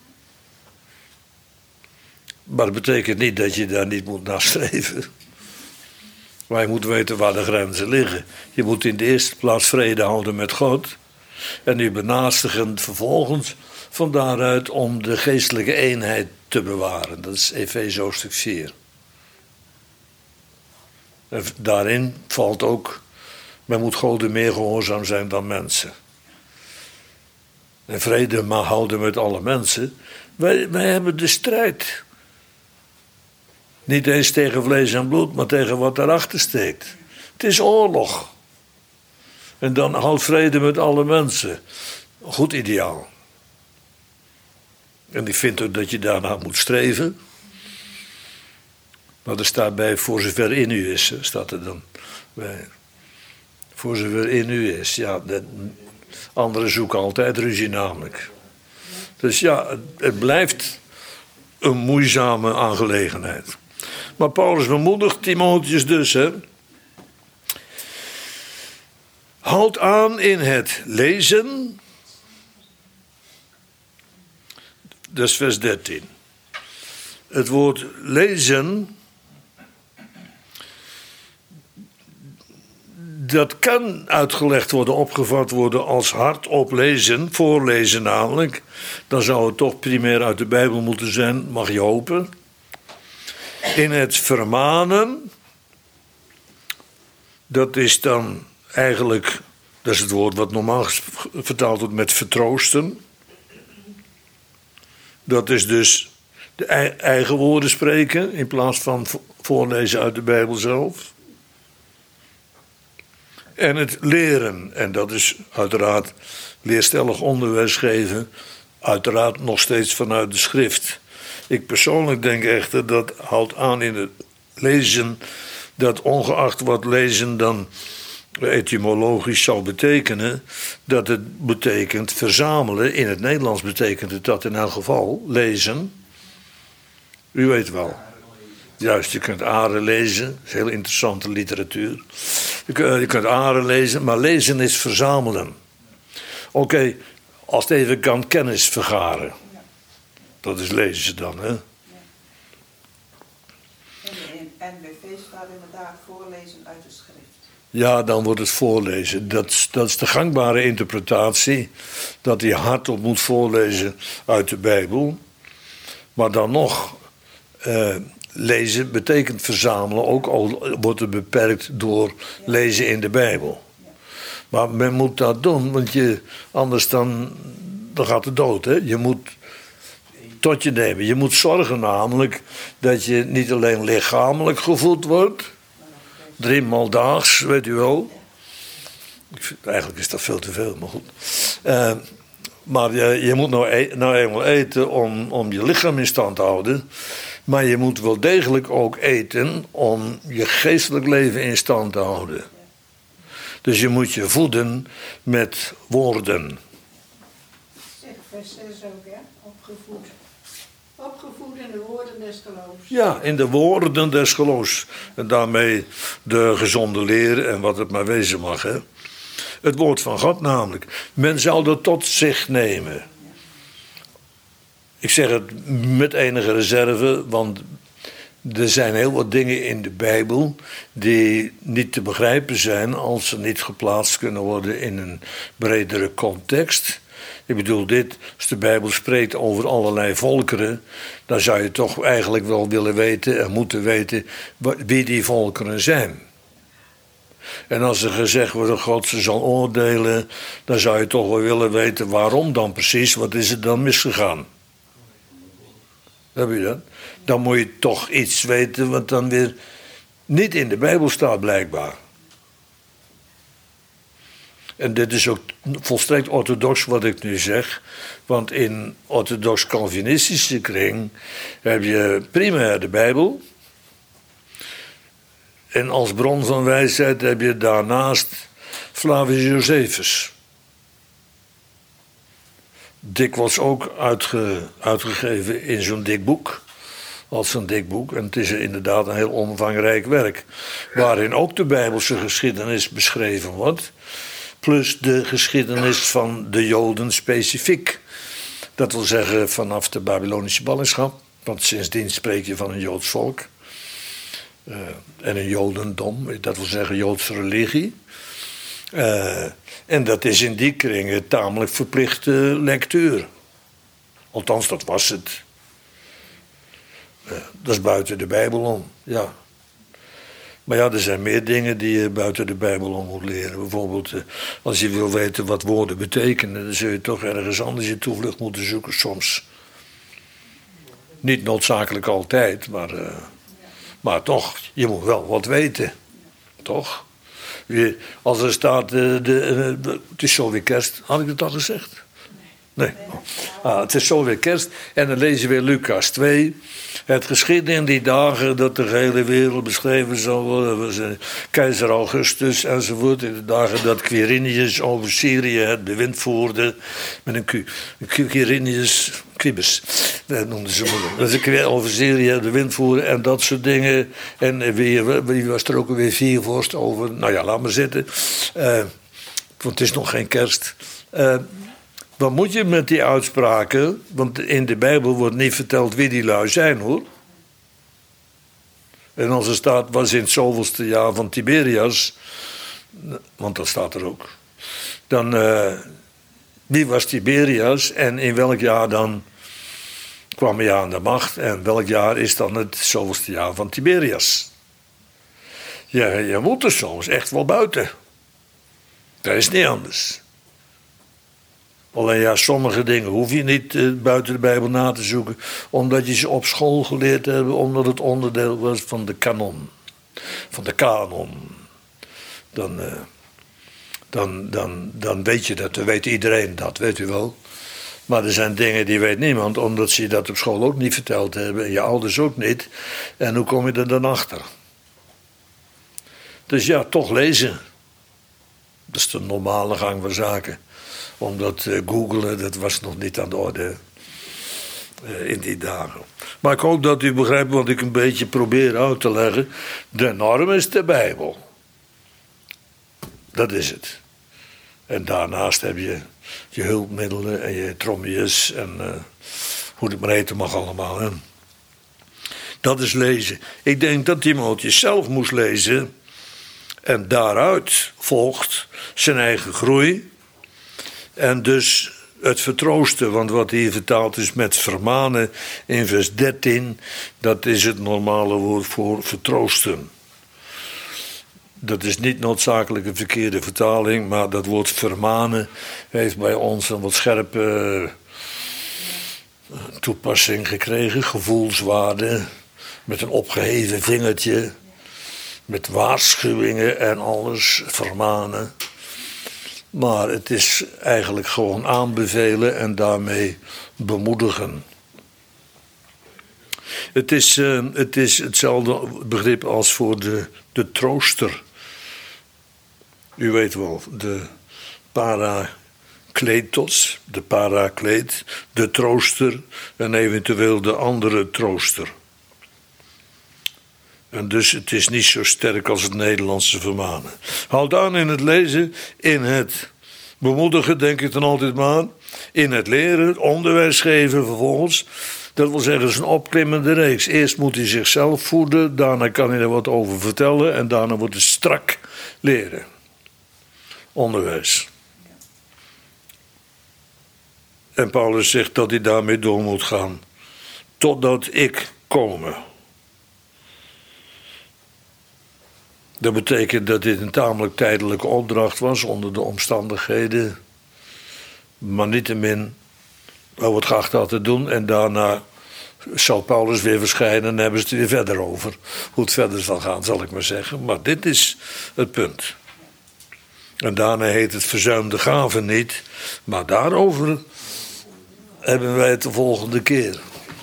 Maar dat betekent niet dat je daar niet moet naar streven. Maar je moet weten waar de grenzen liggen. Je moet in de eerste plaats vrede houden met God. En u benaastigen vervolgens van daaruit om de geestelijke eenheid te bewaren. Dat is Efeze hoofdstuk 4. En daarin valt ook, men moet God meer gehoorzaam zijn dan mensen. En vrede maar houden met alle mensen. Wij hebben de strijd. Niet eens tegen vlees en bloed, maar tegen wat daarachter steekt. Het is oorlog. En dan houd vrede met alle mensen. Goed ideaal. En ik vind ook dat je daarna moet streven. Maar er staat bij, voor zover in u is, staat er dan bij. Voor zover in u is. Ja, anderen zoeken altijd ruzie namelijk. Dus ja, het blijft een moeizame aangelegenheid. Maar Paulus bemoedigt Timotheus dus, hè. Houd aan in het lezen. Dat is vers 13. Het woord lezen, dat kan uitgelegd worden, opgevat worden als hardop lezen, voorlezen namelijk. Dan zou het toch primair uit de Bijbel moeten zijn, mag je hopen. In het vermanen, dat is dan eigenlijk, dat is het woord wat normaal vertaald wordt met vertroosten. Dat is dus de eigen woorden spreken in plaats van voorlezen uit de Bijbel zelf. En het leren, en dat is uiteraard leerstellig onderwijs geven, uiteraard nog steeds vanuit de schrift. Ik persoonlijk denk echter, dat houdt aan in het lezen, dat ongeacht wat lezen dan etymologisch zou betekenen, dat het betekent verzamelen. In het Nederlands betekent het dat in elk geval, lezen. U weet wel. Juist, je kunt Aren lezen, dat is heel interessante literatuur. Je kunt Aren lezen, maar lezen is verzamelen. Oké, als het even kan, kennis vergaren. Dat is lezen dan, hè? In NBV staat inderdaad voorlezen uit de schrift. Ja, dan wordt het voorlezen. Dat is de gangbare interpretatie. Dat hij hardop moet voorlezen uit de Bijbel. Maar dan nog, lezen betekent verzamelen. Ook al wordt het beperkt door lezen in de Bijbel. Maar men moet dat doen, want anders dan gaat het dood. Hè? Je moet tot je nemen. Je moet zorgen namelijk dat je niet alleen lichamelijk gevoed wordt. 3 maal daags, weet u wel. Eigenlijk is dat veel te veel, maar goed. Maar je moet nou eenmaal eten om je lichaam in stand te houden. Maar je moet wel degelijk ook eten om je geestelijk leven in stand te houden. Dus je moet je voeden met woorden. Zeg, vers 6 ook, hè? Opgevoed. Opgevoed in de woorden des geloofs. Ja, in de woorden des geloofs. En daarmee de gezonde leer en wat het maar wezen mag. Hè? Het woord van God namelijk. Men zal dat tot zich nemen. Ik zeg het met enige reserve, want er zijn heel wat dingen in de Bijbel die niet te begrijpen zijn als ze niet geplaatst kunnen worden in een bredere context. Ik bedoel dit, als de Bijbel spreekt over allerlei volkeren, dan zou je toch eigenlijk wel willen weten en moeten weten wie die volkeren zijn. En als er gezegd wordt dat God ze zal oordelen, dan zou je toch wel willen weten waarom dan precies, wat is er dan misgegaan? Heb je dat? Dan moet je toch iets weten wat dan weer niet in de Bijbel staat blijkbaar. En dit is ook volstrekt orthodox wat ik nu zeg. Want in orthodox-calvinistische kring heb je primair de Bijbel. En als bron van wijsheid heb je daarnaast Flavius Josephus. Dikwijls ook uitgegeven in zo'n dik boek. Als een dik boek. En het is inderdaad een heel omvangrijk werk. Waarin ook de Bijbelse geschiedenis beschreven wordt. Plus de geschiedenis van de Joden specifiek. Dat wil zeggen vanaf de Babylonische ballingschap. Want sindsdien spreek je van een Joods volk. En een Jodendom. Dat wil zeggen Joodse religie. En dat is in die kringen tamelijk verplichte lectuur. Althans, dat was het. Dat is buiten de Bijbel om, ja. Maar ja, er zijn meer dingen die je buiten de Bijbel om moet leren. Bijvoorbeeld, als je wil weten wat woorden betekenen, dan zul je toch ergens anders je toevlucht moeten zoeken soms. Niet noodzakelijk altijd, maar toch, je moet wel wat weten. Toch? Als er staat, het is zo weer kerst, had ik het al gezegd? Nee. Het is zo weer kerst en dan lezen we weer Lucas 2. Het geschiedde in die dagen dat de hele wereld beschreven zou worden. Was keizer Augustus enzovoort. In de dagen dat Quirinius over Syrië het bewind voerde. Met een Q. Quirinius, Quibus. Dat noemden ze moeilijk. Dat ik over Syrië de wind voerde en dat soort dingen. En wie was er ook weer viervorst over? Nou ja, laat maar zitten. Want het is nog geen kerst. Wat moet je met die uitspraken? Want in de Bijbel wordt niet verteld wie die lui zijn, hoor. En als er staat, was in het zoveelste jaar van Tiberias, want dat staat er ook. Dan, wie was Tiberias en in welk jaar dan kwam hij aan de macht? En welk jaar is dan het zoveelste jaar van Tiberias? Ja, je moet er soms echt wel buiten. Dat is niet anders. Alleen ja, sommige dingen hoef je niet buiten de Bijbel na te zoeken, omdat je ze op school geleerd hebt, omdat het onderdeel was van de kanon. Van de kanon. Dan weet je dat, dan weet iedereen dat, weet u wel. Maar er zijn dingen die weet niemand, omdat ze je dat op school ook niet verteld hebben en je ouders ook niet. En hoe kom je er dan achter? Dus ja, toch lezen. Dat is de normale gang van zaken. Omdat googlen, dat was nog niet aan de orde in die dagen. Maar ik hoop dat u begrijpt wat ik een beetje probeer uit te leggen. De norm is de Bijbel. Dat is het. En daarnaast heb je je hulpmiddelen en je trommetjes en hoe het maar heten mag allemaal. Hè. Dat is lezen. Ik denk dat Timotheus zelf moest lezen. En daaruit volgt zijn eigen groei. En dus het vertroosten, want wat hier vertaald is met vermanen in vers 13, dat is het normale woord voor vertroosten. Dat is niet noodzakelijk een verkeerde vertaling, maar dat woord vermanen heeft bij ons een wat scherpe toepassing gekregen, gevoelswaarde, met een opgeheven vingertje, met waarschuwingen en alles, vermanen. Maar het is eigenlijk gewoon aanbevelen en daarmee bemoedigen. Het is hetzelfde begrip als voor de trooster. U weet wel, de parakletos, de parakleet, de trooster en eventueel de andere trooster. En dus het is niet zo sterk als het Nederlandse vermanen. Houd aan in het lezen, in het bemoedigen, denk ik dan altijd maar aan. In het leren, het onderwijs geven vervolgens. Dat wil zeggen, het is een opklimmende reeks. Eerst moet hij zichzelf voeden, daarna kan hij er wat over vertellen en daarna wordt het strak leren. Onderwijs. En Paulus zegt dat hij daarmee door moet gaan. Totdat ik komme. Dat betekent dat dit een tamelijk tijdelijke opdracht was onder de omstandigheden. Maar niettemin wou het graag dat te doen. En daarna zal Paulus weer verschijnen en hebben ze het weer verder over. Hoe het verder zal gaan, zal ik maar zeggen. Maar dit is het punt. En daarna heet het verzuimde gaven niet. Maar daarover hebben wij het de volgende keer.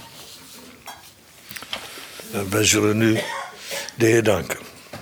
En wij zullen nu de Heer danken.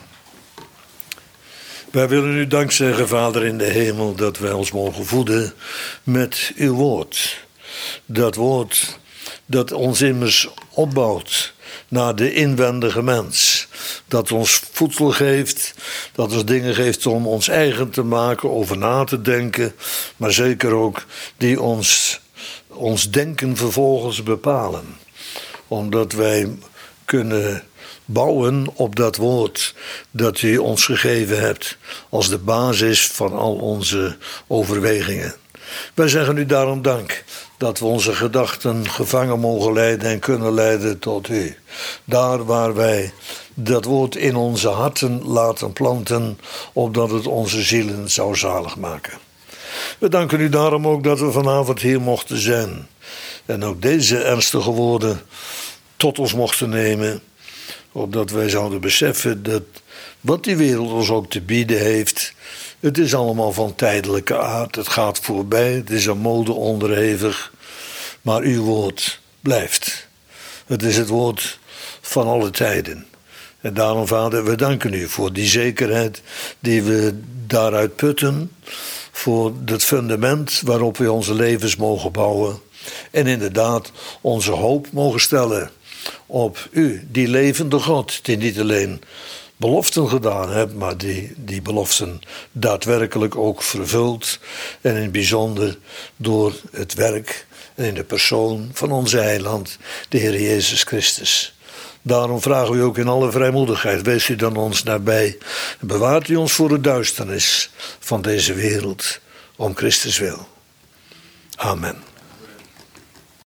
Wij willen u dank zeggen, Vader in de hemel, dat wij ons mogen voeden met uw woord. Dat woord dat ons immers opbouwt naar de inwendige mens. Dat ons voedsel geeft, dat ons dingen geeft om ons eigen te maken, over na te denken. Maar zeker ook die ons denken vervolgens bepalen. Omdat wij kunnen bouwen op dat woord dat u ons gegeven hebt als de basis van al onze overwegingen. Wij zeggen u daarom dank dat we onze gedachten gevangen mogen leiden en kunnen leiden tot u. Daar waar wij dat woord in onze harten laten planten, opdat het onze zielen zou zalig maken. We danken u daarom ook dat we vanavond hier mochten zijn. En ook deze ernstige woorden tot ons mochten nemen, opdat wij zouden beseffen dat wat die wereld ons ook te bieden heeft, het is allemaal van tijdelijke aard. Het gaat voorbij, het is aan mode onderhevig, maar uw woord blijft. Het is het woord van alle tijden. En daarom, Vader, we danken u voor die zekerheid die we daaruit putten, voor het fundament waarop we onze levens mogen bouwen en inderdaad onze hoop mogen stellen op u, die levende God, die niet alleen beloften gedaan hebt, maar die beloften daadwerkelijk ook vervult. En in het bijzonder door het werk en in de persoon van onze heiland, de Heer Jezus Christus. Daarom vragen we ook in alle vrijmoedigheid, wees u dan ons nabij. En bewaart u ons voor de duisternis van deze wereld, om Christus wil. Amen.